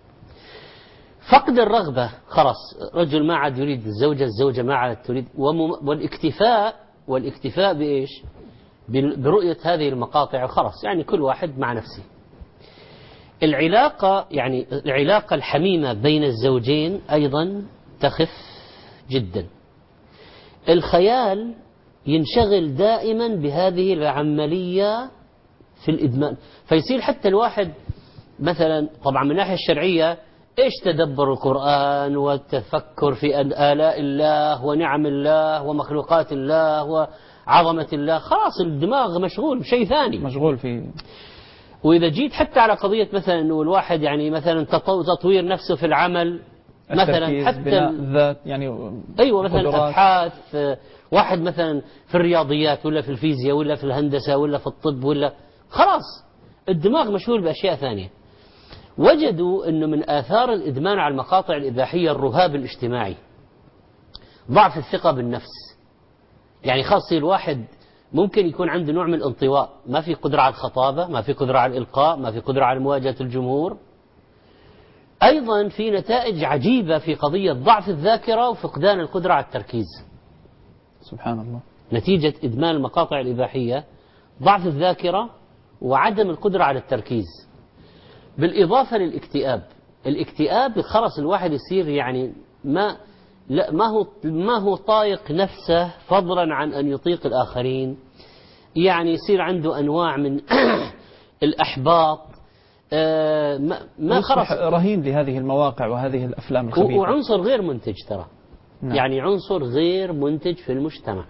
فقد الرغبة، خلاص رجل ما عاد يريد الزوجة، الزوجة ما عاد تريد، والاكتفاء والاكتفاء بإيش؟ برؤية هذه المقاطع، خلاص يعني كل واحد مع نفسه. العلاقة يعني العلاقة الحميمة بين الزوجين أيضا تخف جدا. الخيال ينشغل دائما بهذه العملية في الإدمان، فيصير حتى الواحد مثلا طبعا من الناحية الشرعية إيش تدبر القرآن والتفكر في آلاء الله ونعم الله ومخلوقات الله وعظمة الله، خلاص الدماغ مشغول بشيء ثاني، مشغول في. وإذا جيت حتى على قضية مثلا أنه الواحد يعني مثلا تطوير نفسه في العمل مثلا، حتى الذات يعني أيوة مثلا أبحاث، واحد مثلا في الرياضيات ولا في الفيزياء ولا في الهندسة ولا في الطب ولا، خلاص الدماغ مشغول بأشياء ثانية. وجدوا أنه من آثار الإدمان على المقاطع الإباحية الرهاب الاجتماعي، ضعف الثقة بالنفس. يعني خاصة الواحد ممكن يكون عنده نوع من الانطواء، ما في قدرة على الخطابة، ما في قدرة على الإلقاء، ما في قدرة على مواجهة الجمهور. أيضا في نتائج عجيبة في قضية ضعف الذاكرة وفقدان القدرة على التركيز. سبحان الله. نتيجة إدمان المقاطع الإباحية ضعف الذاكرة وعدم القدرة على التركيز، بالإضافة للاكتئاب. الاكتئاب خلص الواحد يصير يعني ما لا ما هو ما هو طايق نفسه فضلا عن أن يطيق الآخرين، يعني يصير عنده أنواع من الأحباط، آه ما, ما خلص رهين لهذه المواقع وهذه الأفلام الخبيثة، وعنصر غير منتج ترى. نعم. يعني عنصر غير منتج في المجتمع.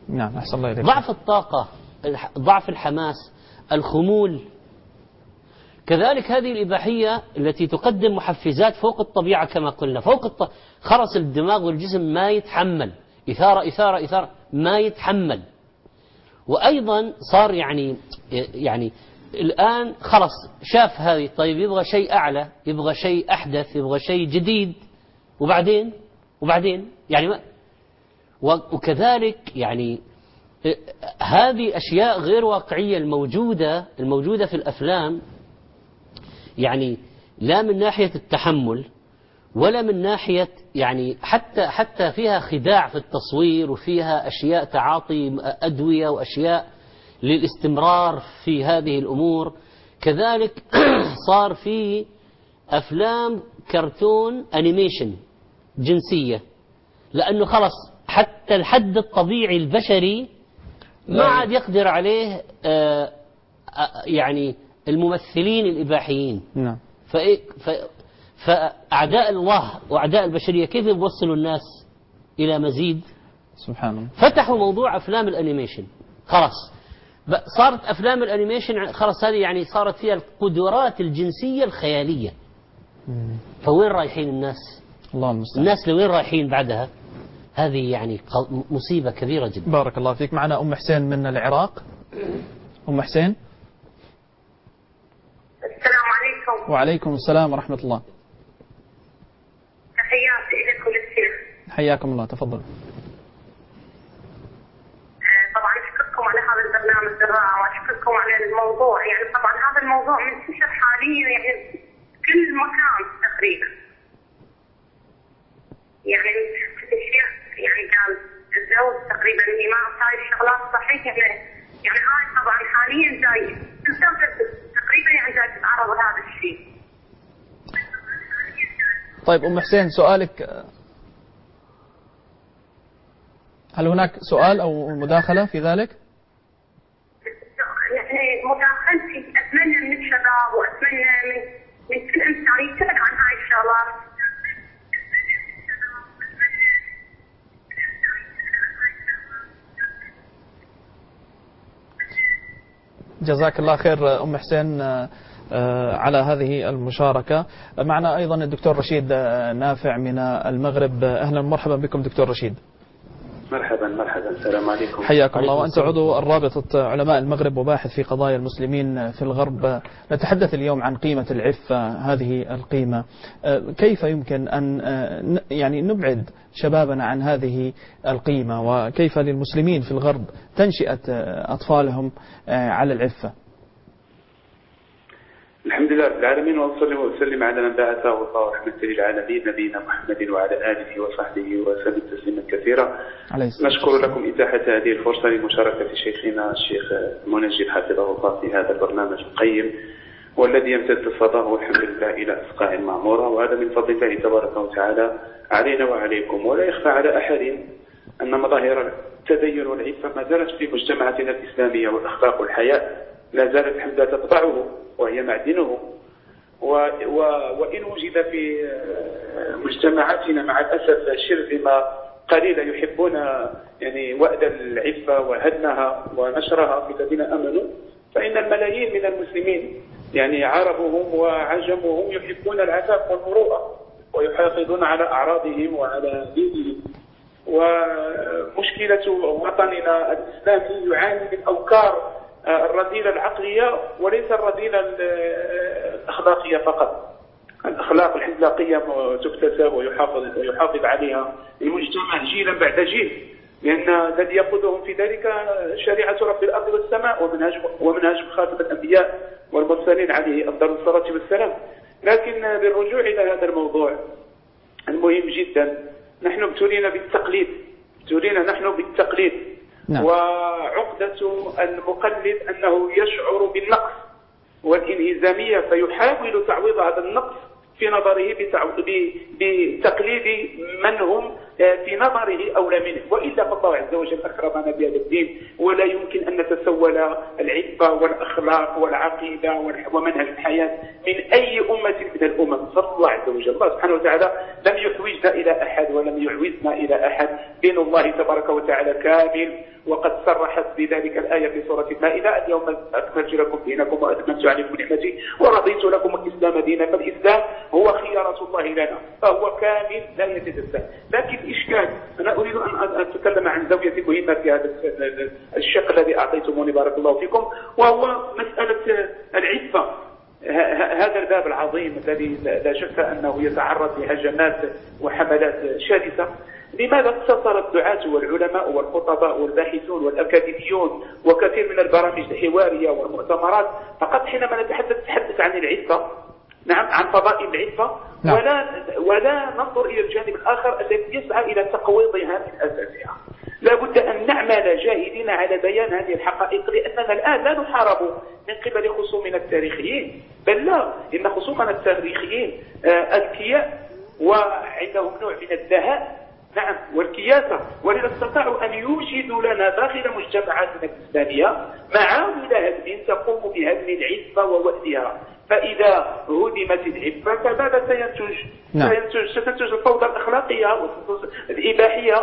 نعم أحسن الله إليك. ضعف الطاقة، ضعف الحماس، الخمول. كذلك هذه الإباحية التي تقدم محفزات فوق الطبيعة كما قلنا، فوق الط... خرس الدماغ والجسم ما يتحمل، إثارة إثارة إثارة ما يتحمل. وأيضا صار يعني يعني الآن خلص شاف هذه، طيب يبغى شيء أعلى، يبغى شيء أحدث، يبغى شيء جديد، وبعدين وبعدين يعني ما وكذلك يعني هذه أشياء غير واقعية الموجودة الموجودة في الأفلام، يعني لا من ناحية التحمل ولا من ناحية يعني حتى حتى فيها خداع في التصوير، وفيها أشياء تعاطي أدوية وأشياء للاستمرار في هذه الأمور. كذلك صار في أفلام كرتون أنيميشن جنسية، لأنه خلص حتى الحد الطبيعي البشري ما عاد يقدر عليه آه يعني الممثلين الإباحيين. نعم. فأعداء الله وأعداء البشرية كيف يوصلوا الناس إلى مزيد؟ سبحان الله. فتحوا موضوع أفلام الأنيميشن، خلاص صارت أفلام الأنيميشن خلاص هذه يعني صارت فيها القدرات الجنسية الخيالية. مم. فوين رايحين الناس؟ الله المستعان. الناس لوين رايحين بعدها؟ هذه يعني مصيبة كبيرة جدا. بارك الله فيك. معنا أم حسين من العراق. أم حسين. السلام عليكم. وعليكم السلام ورحمة الله. تحياتي لك وللشيخ. حياكم الله، تفضل. طبعا أشكركم على هذا البرنامج الرائع، وأشكركم على الموضوع. يعني طبعا هذا الموضوع منتشر حاليا يعني كل مكان تقريبا. يعني الشيخ يعني قال الزوج تقريبا اللي ما صاير شغلات صحيحة، يعني هاي طبعا حاليا جاي تقريبا يعني جاي تتعرض لهذا الشيء. طيب أم حسين سؤالك، هل هناك سؤال أو مداخلة في ذلك؟ يعني مداخلتي أتمنى من الشباب وأتمنى من من كل إنسان يتبع عن هاي الشغلات. جزاك الله خير أم حسين على هذه المشاركة. معنا أيضا الدكتور رشيد نافع من المغرب. أهلا ومرحبا بكم دكتور رشيد. مرحبا مرحبا. السلام عليكم. حياكم الله. وأنت عضو الرابطة علماء المغرب وباحث في قضايا المسلمين في الغرب. نتحدث اليوم عن قيمة العفة، هذه القيمة كيف يمكن أن يعني نبعد شبابنا عن هذه القيمة، وكيف للمسلمين في الغرب تنشئة أطفالهم على العفة؟ الحمد لله رب العالمين، وأصلي وأسلم على من بعثه الله رحمة للعالمين نبينا محمد وعلى آله وصحبه وسلم تسليما كثيرا. نشكر لكم إتاحة هذه الفرصة لمشاركة شيخنا الشيخ منجد حفظه الله في هذا البرنامج القيم، والذي يمتد صداه والحمد لله إلى أسقاع معمورة، وهذا من فضل الله تبارك وتعالى علينا وعليكم. ولا يخفى على أحد أن مظاهر التدين والعفة ما زالت في مجتمعاتنا الإسلامية، والأخلاق والحياء لا زالت الحمد لله تطبعه وهي معدنه. و... و... وإن وجد في مجتمعاتنا مع الأسف شرذمة قليلة يحبون يعني وأد العفة وهدمها ونشرها في الذين آمنوا، فإن الملايين من المسلمين يعني عربهم وعجمهم يحبون العفاف والمروءة ويحافظون على أعراضهم وعلى دينهم. ومشكلة وطننا الإسلامي يعاني من أوكار الرذيلة العقلية وليس الرذيلة الأخلاقية فقط. الأخلاق الحلاقية تكتسب ويحافظ ويحافظ عليها المجتمع جيلا بعد جيل، لأن الذي يقودهم في ذلك شريعة رب الأرض والسماء ومنهج ومنهج خاتم الأنبياء والمرسلين عليه أفضل الصلاة والسلام. لكن بالرجوع إلى هذا الموضوع المهم جدا، نحن ابتلينا بالتقليد، ابتلينا نحن بالتقليد. نعم. وعقدة المقلد أنه يشعر بالنقص والانهزامية، فيحاول تعويض هذا النقص في نظره بتقليد من هم في نظره أولى منه، وإلا فالله عز وجل أكرمنا بهذا الدين، ولا يمكن أن نتسول العفة والأخلاق والعقيدة ومنهج الحياة من أي أمة من الأمم. صلى الله عز وجل، الله سبحانه وتعالى لم يحوجنا إلى أحد ولم يعوزنا إلى أحد، دين الله تبارك وتعالى كامل، وقد صرحت بذلك الآية في سورة المائدة: اليوم أكملت لكم دينكم وأتممت عليكم نعمتي ورضيت لكم الإسلام دينا. فالإسلام هو خيارة الله لنا، فهو كامل لا يتجزأ. لكن إشكال، أنا أريد أن أتكلم عن زاوية مهمة في هذا الشق الذي أعطيتموني بارك الله فيكم، وهو مسألة العفة. هذا الباب العظيم الذي لا شك أنه يتعرض لهجمات وحملات شرسة. لماذا اقتصر الدعاة والعلماء والخطباء والباحثون والأكاديميون وكثير من البرامج الحوارية والمؤتمرات فقط حينما نتحدث نتحدث عن العفة، نعم، عن فضائل العفة، نعم. ولا ولا ننظر إلى الجانب الآخر الذي يسعى إلى تقويضها من أساسها. لا بد أن نعمل جاهدين على بيان هذه الحقائق، لأننا الآن لا نحارب من قبل خصومنا التاريخيين، بل لا، إن خصومنا التاريخيين أذكياء وعندهم نوع من الدهاء، نعم، والكياسة، ولذا استطاعوا أن يوجدوا لنا داخل مجتمعاتنا الإسلامية معاول هدم تقوم بهدم العفة ووأدها. فإذا هدمت العفة فماذا سينتج؟ نعم. سينتج ستنتج الفوضى الأخلاقية والإباحية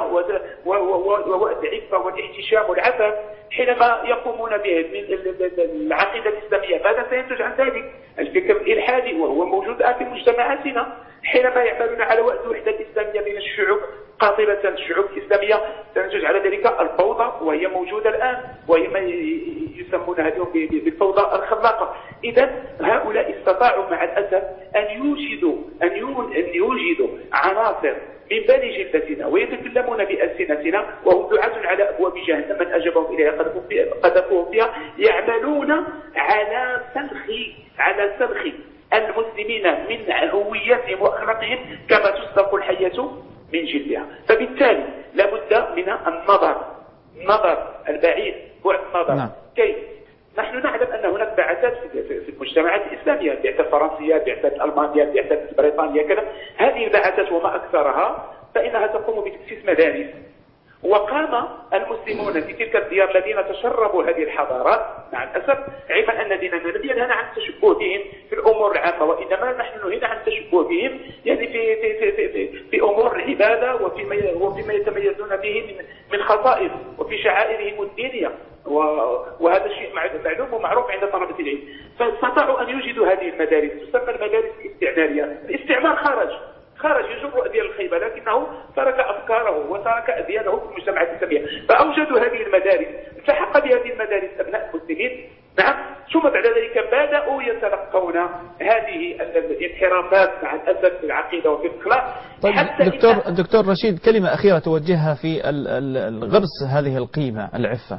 ووأد العفة والاحتشام والعفاف. حينما يقومون بهدم العقيدة الإسلامية ماذا سينتج عن ذلك؟ الفكر الإلحادي، وهو موجود الآن في مجتمعاتنا. حينما يعملون على وأد الوحدة الإسلامية بين الشعوب قاطبة الشعوب الإسلامية سينتج على ذلك الفوضى، وهي موجودة الآن، وهي ما يسمونها اليوم بالفوضى الخلاقة. إذا هؤلاء استطاعوا مع الأسف أن يوجدوا أن يوجدوا عناصر من بني جلدتنا ويتكلمون بألسنتنا، وهم دعاة على أبواب جهنم من أجابهم إليها قذفوهم فيها، يعملون على سلخ على سلخ المسلمين من هويتهم وأخلاقهم كما تسلخ الحية من جلدها. فبالتالي لابد من النظر النظر البعيد، بعد النظر. نعم. كيف؟ نحن نعلم أن هناك بعثات في المجتمعات الإسلامية، البعثة الفرنسية، البعثة الألمانية، البعثة البريطانية، كذا. هذه البعثات وما أكثرها فإنها تقوم بتأسيس مدارس، وقام المسلمون في تلك الديار الذين تشربوا هذه الحضارات مع الأسف، علما أن ديننا لم ينهى عن التشبه بهم في الأمور العامة، وإنما نحن نهينا عن التشبه بهم يعني في في في في, في, في أمور العبادة وفيما وفيما يتميزون به من من خصائص وفي شعائرهم الدينية، وهذا الشيء معلوم ومعروف عند طلبة العلم. فاستطاعوا أن يوجدوا هذه المدارس، تسمى المدارس الاستعمارية. الاستعمار خرج خرج يجر أديان الخيبة، لكنه ترك أفكاره وترك أديانه في المجتمعات الإسلامية، فأوجدوا هذه المدارس، التحق بهذه المدارس أبناء المسلمين، نعم، ثم بعد ذلك بدأوا يتلقون هذه الانحرافات مع الأسف في العقيدة وفي الأخلاق. طيب دكتور دكتور رشيد، كلمة أخيرة توجهها في الغرس هذه القيمة العفة.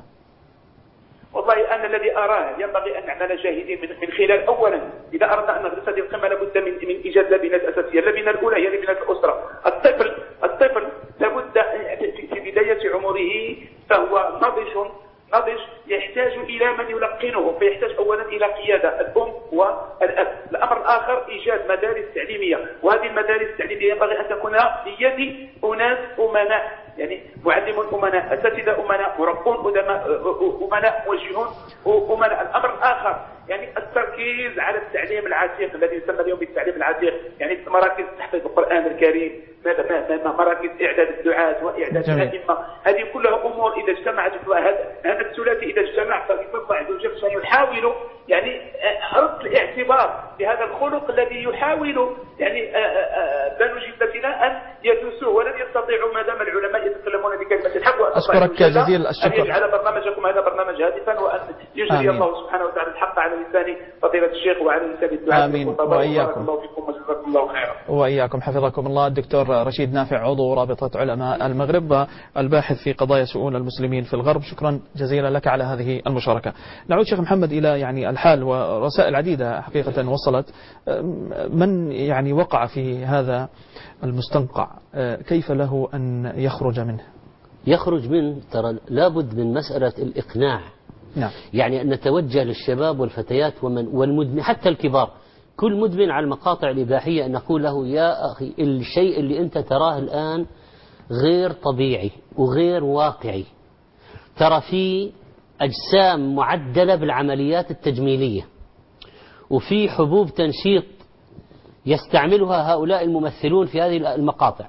والله أنا الذي أراه ينبغي أن نعمل جاهدين من خلال، أولا إذا أردنا أن ندرس هذه القمة لابد من من إيجاد لبنات أساسية. اللبنة الأولى هي لبنة الأسرة. الطفل الطفل لابد في بداية عمره فهو نضج نضج يحتاج إلى من يلقنه، فيحتاج أولا إلى قيادة الأم والأب. الأمر الآخر إيجاد مدارس تعليمية، وهذه المدارس التعليمية ينبغي أن تكون بيد أناس أمناء، يعني معلمون أمناء، أساتذة أمناء، مربون أمناء، موجهون أمناء. الأمر الآخر يعني التركيز على التعليم العتيق الذي يسمى اليوم بالتعليم العتيق، يعني مراكز تحفيظ القرآن الكريم، مراكز إعداد الدعاة وإعداد الأئمة. هذه كلها أمور إذا اجتمعت هذا الثلاثي إذا اجتمع فالله عز وجل سيحاول يعني رد الاعتبار بهذا الخلق الذي يحاول يعني بنو جلدتنا أن يدوسوه، ولن يستطيعوا ما دام العلماء يتكلمون بكلمة الحق. أشكرك جزيل الشكر. أن يجعل برنامجكم هذا برنامج هادفا، وأن يجري الله سبحانه وتعالى الحق على لسان فضيلة الشيخ وعلى لسان الدعاء. آمين. وإياكم. الله فيكم وجزاكم الله خيرا. وإياكم حفظكم الله. الدكتور رشيد نافع، عضو رابطة علماء المغرب والباحث في قضايا شؤون المسلمين في الغرب، شكرا جزيلا لك على هذه المشاركة. نعود شيخ محمد إلى يعني الحال، ورسائل عديدة حقيقة وصلت. من يعني وقع في هذا المستنقع كيف له أن يخرج منه؟ يخرج منه ترى لابد من مسألة الإقناع. نعم. يعني أن نتوجه للشباب والفتيات ومن والمدمن حتى الكبار، كل مدمن على المقاطع الإباحية أن نقول له يا أخي الشيء اللي أنت تراه الآن غير طبيعي وغير واقعي. ترى في أجسام معدلة بالعمليات التجميلية، وفي حبوب تنشيط يستعملها هؤلاء الممثلون في هذه المقاطع،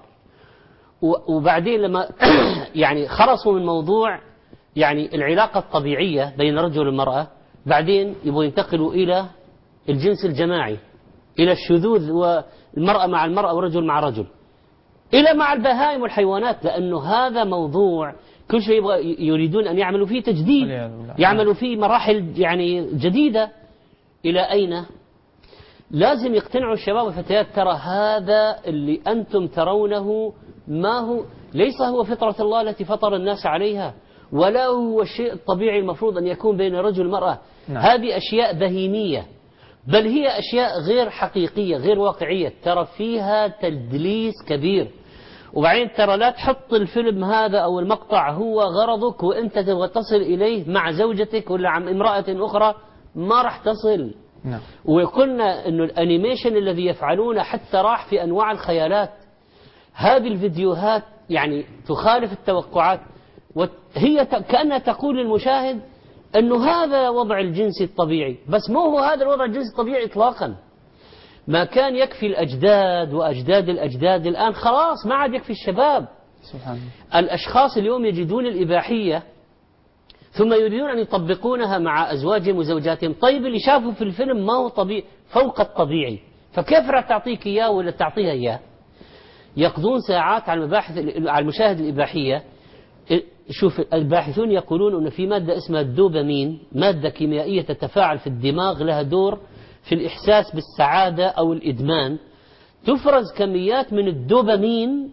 وبعدين لما يعني خلصوا من موضوع يعني العلاقة الطبيعية بين الرجل والمرأة، بعدين يبغوا ينتقلوا إلى الجنس الجماعي، إلى الشذوذ والمرأة مع المرأة والرجل مع رجل، إلى مع البهائم والحيوانات، لأنه هذا موضوع كل شيء يبغى يريدون أن يعملوا فيه تجديد، يعملوا فيه مراحل يعني جديدة. إلى أين؟ لازم يقتنعوا الشباب والفتيات، ترى هذا اللي أنتم ترونه ما هو ليس هو فطرة الله التي فطر الناس عليها، ولا هو الشيء الطبيعي المفروض أن يكون بين الرجل والمرأة. نعم. هذه أشياء بهيمية، بل هي أشياء غير حقيقية غير واقعية، ترى فيها تدليس كبير. وبعدين ترى لا تحط الفيلم هذا أو المقطع هو غرضك وأنت تبغى تصل إليه مع زوجتك ولا عن امرأة أخرى، ما راح تصل. نعم. وقلنا أنه الأنيميشن الذي يفعلونه حتى راح في أنواع الخيالات. هذه الفيديوهات يعني تخالف التوقعات، وهي كأنها تقول للمشاهد أنه هذا وضع الجنس الطبيعي، بس مو هو هذا الوضع الجنسي الطبيعي إطلاقا. ما كان يكفي الأجداد وأجداد الأجداد، الآن خلاص ما عاد يكفي الشباب. سبحان الله. الأشخاص اليوم يجدون الإباحية ثم يريدون أن يطبقونها مع أزواجهم وزوجاتهم. طيب اللي شافوا في الفيلم ما هو طبيعي فوق الطبيعي، فكيف راح تعطيك إياه ولا تعطيها إياه؟ يقضون ساعات على المباحث على المشاهد الإباحية. شوف الباحثون يقولون أن في مادة اسمها الدوبامين، مادة كيميائية تتفاعل في الدماغ لها دور في الإحساس بالسعادة أو الإدمان. تفرز كميات من الدوبامين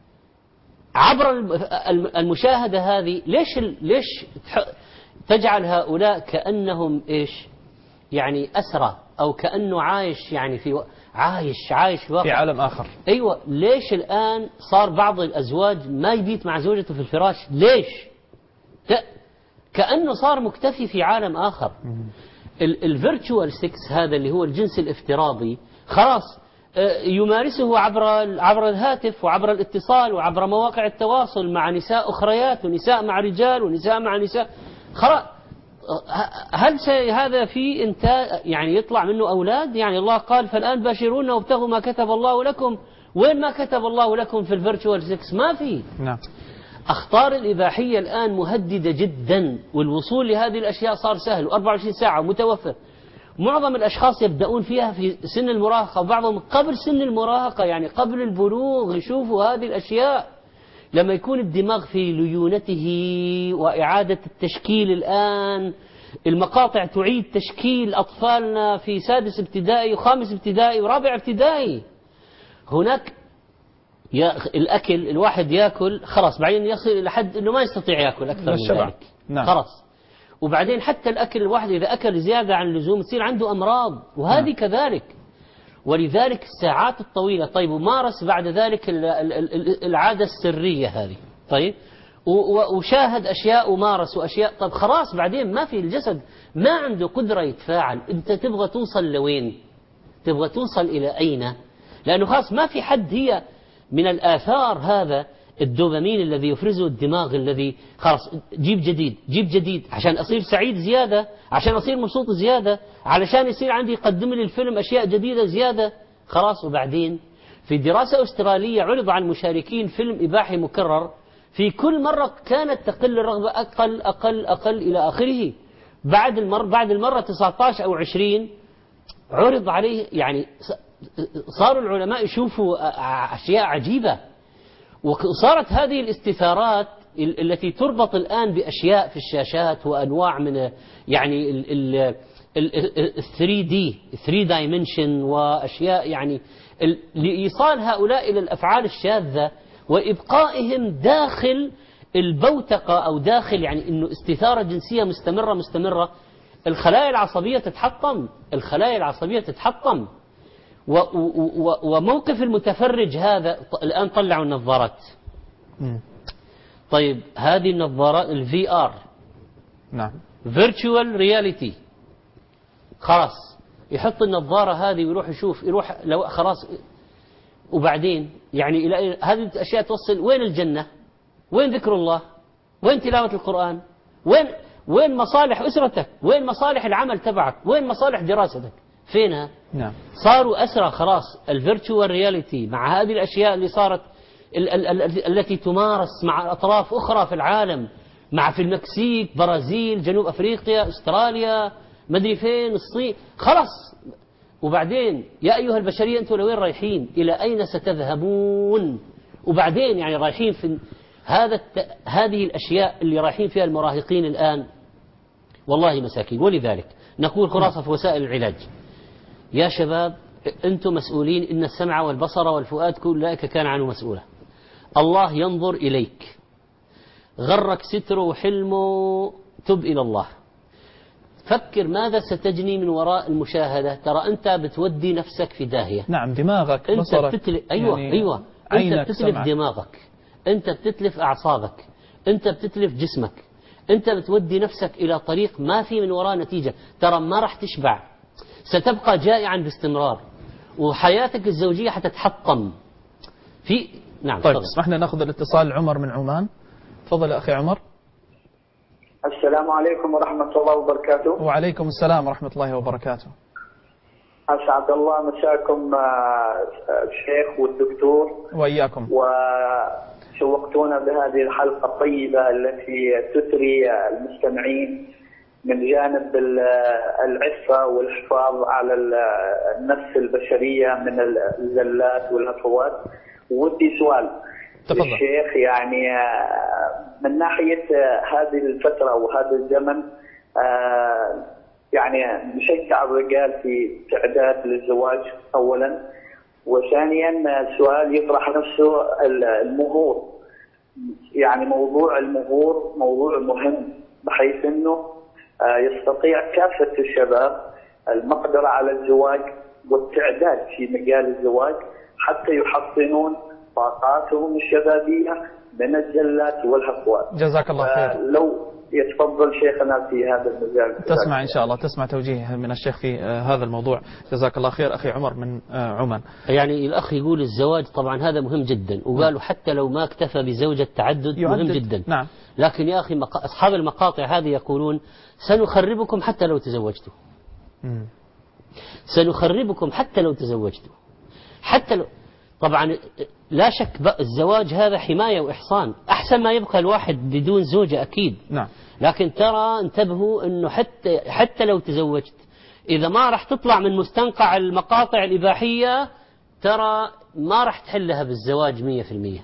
عبر المشاهدة هذه. ليش ليش تجعل هؤلاء كأنهم إيش يعني أسرى، أو كأنه عايش يعني في عايش عايش في, في عالم آخر. أيوة. ليش الآن صار بعض الأزواج ما يبيت مع زوجته في الفراش؟ ليش؟ كأنه صار مكتفي في عالم آخر. الفيرتشوال سكس هذا اللي هو الجنس الافتراضي خلاص يمارسه عبر عبر الهاتف وعبر الاتصال وعبر مواقع التواصل مع نساء أخريات ونساء مع رجال ونساء مع نساء. خلاص هل هذا في انتاج يعني يطلع منه أولاد؟ يعني الله قال فالآن باشرون وابتغوا ما كتب الله لكم. وين ما كتب الله لكم في الفيرتشوال سكس؟ ما في. نعم. أخطار الإباحية الآن مهددة جدا، والوصول لهذه الأشياء صار سهل وأربعة وعشرين ساعة متوفر. معظم الأشخاص يبدأون فيها في سن المراهقة، وبعضهم قبل سن المراهقة يعني قبل البلوغ يشوفوا هذه الأشياء. لما يكون الدماغ في ليونته وإعادة التشكيل، الآن المقاطع تعيد تشكيل أطفالنا في سادس ابتدائي وخامس ابتدائي ورابع ابتدائي. هناك الأكل الواحد يأكل خلاص، بعدين يصل إلى حد أنه ما يستطيع يأكل أكثر من ذلك. نعم. خلاص. وبعدين حتى الأكل الواحد إذا أكل زيادة عن اللزوم يصير عنده أمراض، وهذه نعم. كذلك. ولذلك الساعات الطويلة. طيب ومارس بعد ذلك العادة السرية هذه، طيب وشاهد أشياء ومارس وأشياء. طب خلاص بعدين ما في، الجسد ما عنده قدرة يتفاعل. أنت تبغى توصل لوين؟ تبغى توصل إلى أين؟ لأنه خلاص ما في حد. هي من الآثار هذا الدوبامين الذي يفرزه الدماغ، الذي خلاص جيب جديد جيب جديد عشان أصير سعيد زيادة، عشان أصير مبسوط زيادة، علشان يصير عندي يقدم لي الفيلم أشياء جديدة زيادة. خلاص. وبعدين في دراسة أسترالية عرض على المشاركين فيلم إباحي مكرر، في كل مرة كانت تقل الرغبة أقل أقل أقل إلى آخره. بعد المرة بعد المرة تسعة عشر أو عشرين عرض عليه، يعني صاروا العلماء يشوفوا أشياء عجيبة. وصارت هذه الاستثارات التي تربط الآن بأشياء في الشاشات وأنواع من يعني ال ثري دي ثري دايمنشن وأشياء، يعني لإيصال هؤلاء إلى الأفعال الشاذة وإبقائهم داخل البوتقة أو داخل يعني إنه استثارة جنسية مستمرة مستمرة. الخلايا العصبية تتحطم، الخلايا العصبية تتحطم. وموقف المتفرج هذا الآن طلعوا النظارات. طيب هذه النظارات الفي آر، نعم، فيرتشوال رياليتي، خلاص يحط النظارة هذه ويروح يشوف، يروح لو خلاص وبعدين يعني إلى هذه الأشياء توصل وين الجنة؟ وين ذكر الله؟ وين تلاوة القرآن؟ وين وين مصالح أسرتك؟ وين مصالح العمل تبعك؟ وين مصالح دراستك؟ فينها؟ نعم. صاروا أسرى خلاص الفيرتشوال رياليتي مع هذه الأشياء اللي صارت ال ال ال التي تمارس مع أطراف أخرى في العالم، مع في المكسيك، برازيل، جنوب أفريقيا، أستراليا، مدري فين، الصين، خلاص. وبعدين يا أيها البشرية أنتم لوين رايحين؟ إلى أين ستذهبون؟ وبعدين يعني رايحين في هذا الت... هذه الأشياء اللي رايحين فيها المراهقين الآن والله مساكين. ولذلك نقول خلاصة في وسائل العلاج، يا شباب أنتم مسؤولين، إن السمع والبصر والفؤاد كل أولئك كان عنه مسؤولا. الله ينظر إليك، غرك ستره وحلمه، تب إلى الله، فكر ماذا ستجني من وراء المشاهدة. ترى أنت بتودي نفسك في داهية. نعم، دماغك، أنت بصرك، بتتلف أيوة يعني أيوة أنت بتتلف سمعك. دماغك، أنت بتتلف أعصابك، أنت بتتلف جسمك، أنت بتودي نفسك إلى طريق ما في من وراء نتيجة. ترى ما راح تشبع، ستبقى جائعا باستمرار، وحياتك الزوجية حتتحطم في. نعم. طيب اسمحنا ناخذ الاتصال. عمر من عمان، تفضل أخي عمر. السلام عليكم ورحمة الله وبركاته. وعليكم السلام ورحمة الله وبركاته. أسعد الله مساكم الشيخ والدكتور وإياكم، وشوقتونا بهذه الحلقة الطيبة التي تثري المستمعين من جانب العفة والحفاظ على النفس البشرية من الزلات والهفوات. ودي سؤال تفضل الشيخ، يعني من ناحية هذه الفترة وهذا الزمن، يعني نشجع الرجال في تعداد للزواج أولا، وثانيا سؤال يطرح نفسه المهور. يعني موضوع المهور موضوع مهم، بحيث أنه يستطيع كافة الشباب المقدرة على الزواج والتعداد في مجال الزواج حتى يحصنون طاقاتهم الشبابية من الزلات والهفوات. جزاك الله خير. لو يتفضل شيخنا في هذا المجال. تسمع إن شاء الله، تسمع توجيه من الشيخ في هذا الموضوع. جزاك الله خير أخي عمر من عمان. يعني الأخ يقول الزواج طبعا هذا مهم جدا، وقالوا حتى لو ما اكتفى بزوجة تعدد مهم جدا. نعم. لكن يا أخي أصحاب المقاطع هذه يقولون سنخربكم حتى لو تزوجتوا. م. سنخربكم حتى لو تزوجتوا، حتى لو. طبعا لا شك الزواج هذا حماية وإحصان، أحسن ما يبقى الواحد بدون زوجة أكيد. نعم. لكن ترى انتبهوا أنه حتى حتى لو تزوجت، إذا ما راح تطلع من مستنقع المقاطع الإباحية، ترى ما راح تحلها بالزواج مية في المية.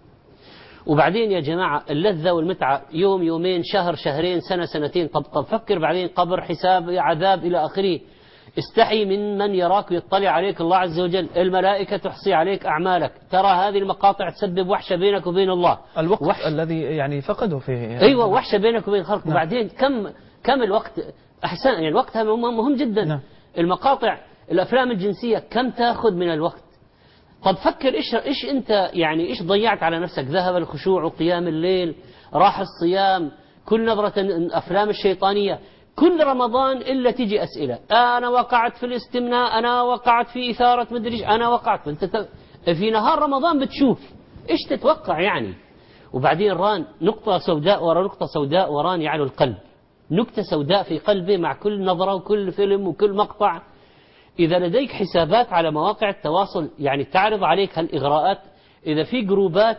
وبعدين يا جماعة اللذة والمتعة يوم يومين شهر شهرين سنة سنتين، طب طب فكر بعدين قبر حساب عذاب إلى آخره. استحي من من يراك ويطلع عليك الله عز وجل، الملائكة تحصي عليك أعمالك. ترى هذه المقاطع تسبب وحشة بينك وبين الله، الوقت وحش الذي يعني فقده فيه. أيوة، وحشة بينك وبين خلق. نعم. وبعدين كم كم الوقت أحسن، يعني الوقت هذا مهم جدا. نعم. المقاطع الأفلام الجنسية كم تأخذ من الوقت؟ طب فكر إيش إيش أنت يعني إيش ضيعت على نفسك؟ ذهب الخشوع وقيام الليل، راح الصيام، كل نظرة الأفلام الشيطانية. كل رمضان إلا تيجي أسئلة، أنا وقعت في الاستمناء، أنا وقعت في إثارة مدريش، أنا وقعت. أنت في نهار رمضان بتشوف إيش تتوقع يعني. وبعدين ران نقطة سوداء ورا نقطة سوداء، وران يعلو القلب، نكتة سوداء في قلبه مع كل نظرة وكل فيلم وكل مقطع. إذا لديك حسابات على مواقع التواصل يعني تعرض عليك هالإغراءات، إذا في جروبات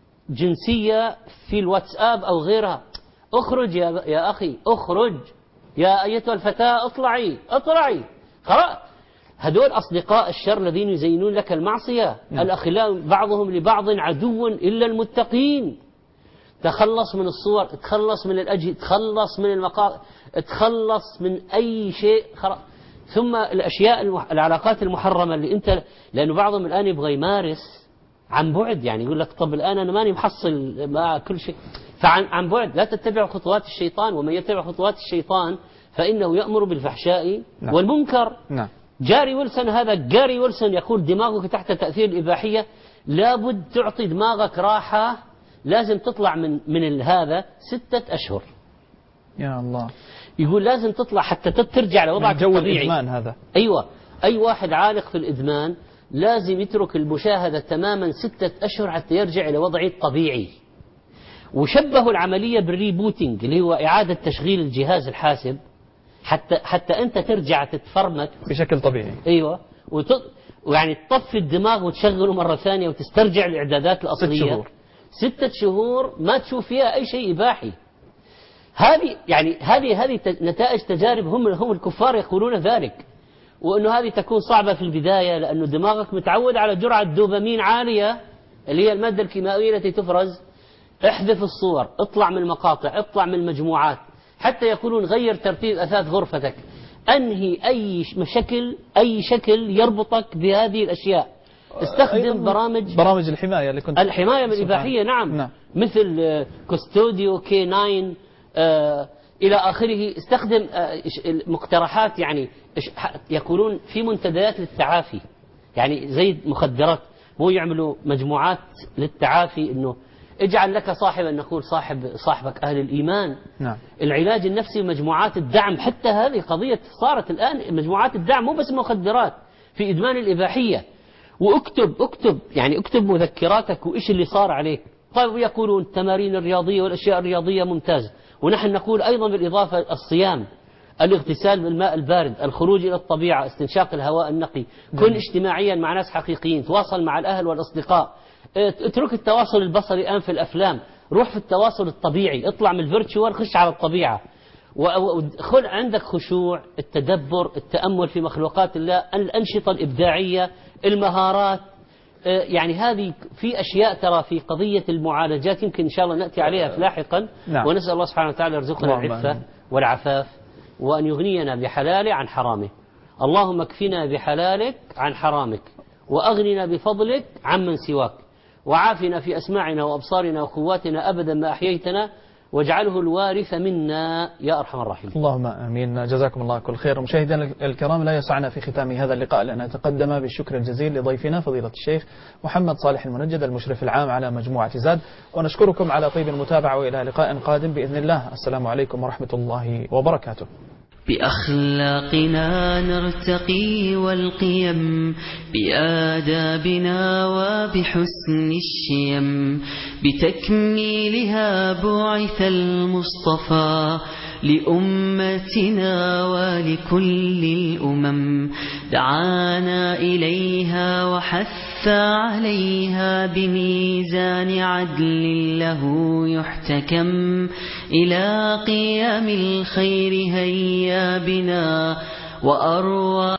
جنسية في الواتساب أو غيرها، اخرج يا, يا أخي، اخرج يا أيتها الفتاة، اطلعي اطلعي. خلاص، هدول أصدقاء الشر الذين يزينون لك المعصية. م. الأخلاء بعضهم لبعض عدو إلا المتقين. تخلص من الصور، تخلص من الأجهزة، تخلص من المقاطع، تخلص من أي شيء. خلاص. ثم الأشياء المح... العلاقات المحرمة اللي أنت، لأنه بعضهم الآن يبغى يمارس عن بعد، يعني يقول لك طب الآن أنا ماني محصل مع كل شيء، فعن عن بعد. لا تتبع خطوات الشيطان، ومن يتبع خطوات الشيطان فإنه يأمر بالفحشاء نعم. والمنكر. نعم. جاري ويلسون، هذا جاري ويلسون يقول دماغك تحت تأثير الإباحية، لابد تعطي دماغك راحة، لازم تطلع من من هذا ستة أشهر. يا الله. يقول لازم تطلع حتى ترجع لوضعك جو الطبيعي. الإدمان هذا. أيوة، أي واحد عالق في الإدمان لازم يترك المشاهدة تماما ستة أشهر حتى يرجع إلى وضعه الطبيعي. وشبهوا العملية بالريبوتينج اللي هو إعادة تشغيل الجهاز الحاسب حتى حتى أنت ترجع تتفرمت بشكل طبيعي. أيوة وت... ويعني تطفي الدماغ وتشغله مرة ثانية وتسترجع الإعدادات الأصلية. ست شهور ستة شهور ما تشوف فيها أي شيء إباحي. هذه يعني هذه هذه نتائج تجارب هم هم الكفار يقولون ذلك، وأنه هذه تكون صعبة في البداية لأنه دماغك متعود على جرعة دوبامين عالية اللي هي المادة الكيميائية التي تفرز. احذف الصور، اطلع من المقاطع، اطلع من المجموعات، حتى يقولون غير ترتيب أثاث غرفتك، أنهي أي شكل أي شكل يربطك بهذه الأشياء. استخدم برامج برامج الحماية اللي كنت الحماية من الإباحية. نعم. نعم مثل كوستوديو كي ناين آه إلى آخره. استخدم آه مقترحات يعني يقولون في منتديات للتعافي، يعني زي مخدرات، مو يعملوا مجموعات للتعافي إنه اجعل لك صاحبا، نقول صاحب صاحبك أهل الإيمان. نعم. العلاج النفسي ومجموعات الدعم، حتى هذه قضية صارت الآن مجموعات الدعم مو بس مخدرات في إدمان الإباحية. واكتب اكتب يعني اكتب مذكراتك وإيش اللي صار عليك. طيب يقولون التمارين الرياضية والأشياء الرياضية ممتازة، ونحن نقول أيضا بالإضافة الصيام، الاغتسال بالماء البارد، الخروج إلى الطبيعة، استنشاق الهواء النقي، كن اجتماعيا مع ناس حقيقيين، تواصل مع الأهل والأصدقاء، اترك التواصل البصري الآن في الأفلام، روح في التواصل الطبيعي، اطلع من الفيرتشوال خش على الطبيعة، وخل عندك خشوع، التدبر، التأمل في مخلوقات الله، الأنشطة الإبداعية، المهارات. يعني هذه في أشياء ترى في قضية المعالجات يمكن إن شاء الله نأتي عليها لاحقا. نعم. ونسأل الله سبحانه وتعالى يرزقنا العفة والعفاف، وأن يغنينا بحلاله عن حرامه. اللهم اكفنا بحلالك عن حرامك، وأغننا بفضلك عمن سواك، وعافنا في أسماعنا وأبصارنا وقواتنا أبدا ما أحييتنا، واجعله الوارث منا يا أرحم الراحمين. اللهم آمين. جزاكم الله كل خير. مشاهدينا الكرام، لا يسعنا في ختام هذا اللقاء لأن نتقدم بالشكر الجزيل لضيفنا فضيلة الشيخ محمد صالح المنجد المشرف العام على مجموعة زاد، ونشكركم على طيب المتابعة، وإلى لقاء قادم بإذن الله. السلام عليكم ورحمة الله وبركاته. بأخلاقنا نرتقي والقيم، بآدابنا وبحسن الشيم، بتكميلها بعث المصطفى لأمتنا ولكل الأمم، دعانا إليها وحث عليها بميزان عدل له يحتكم، إلى قيام الخير هيا بنا وأروى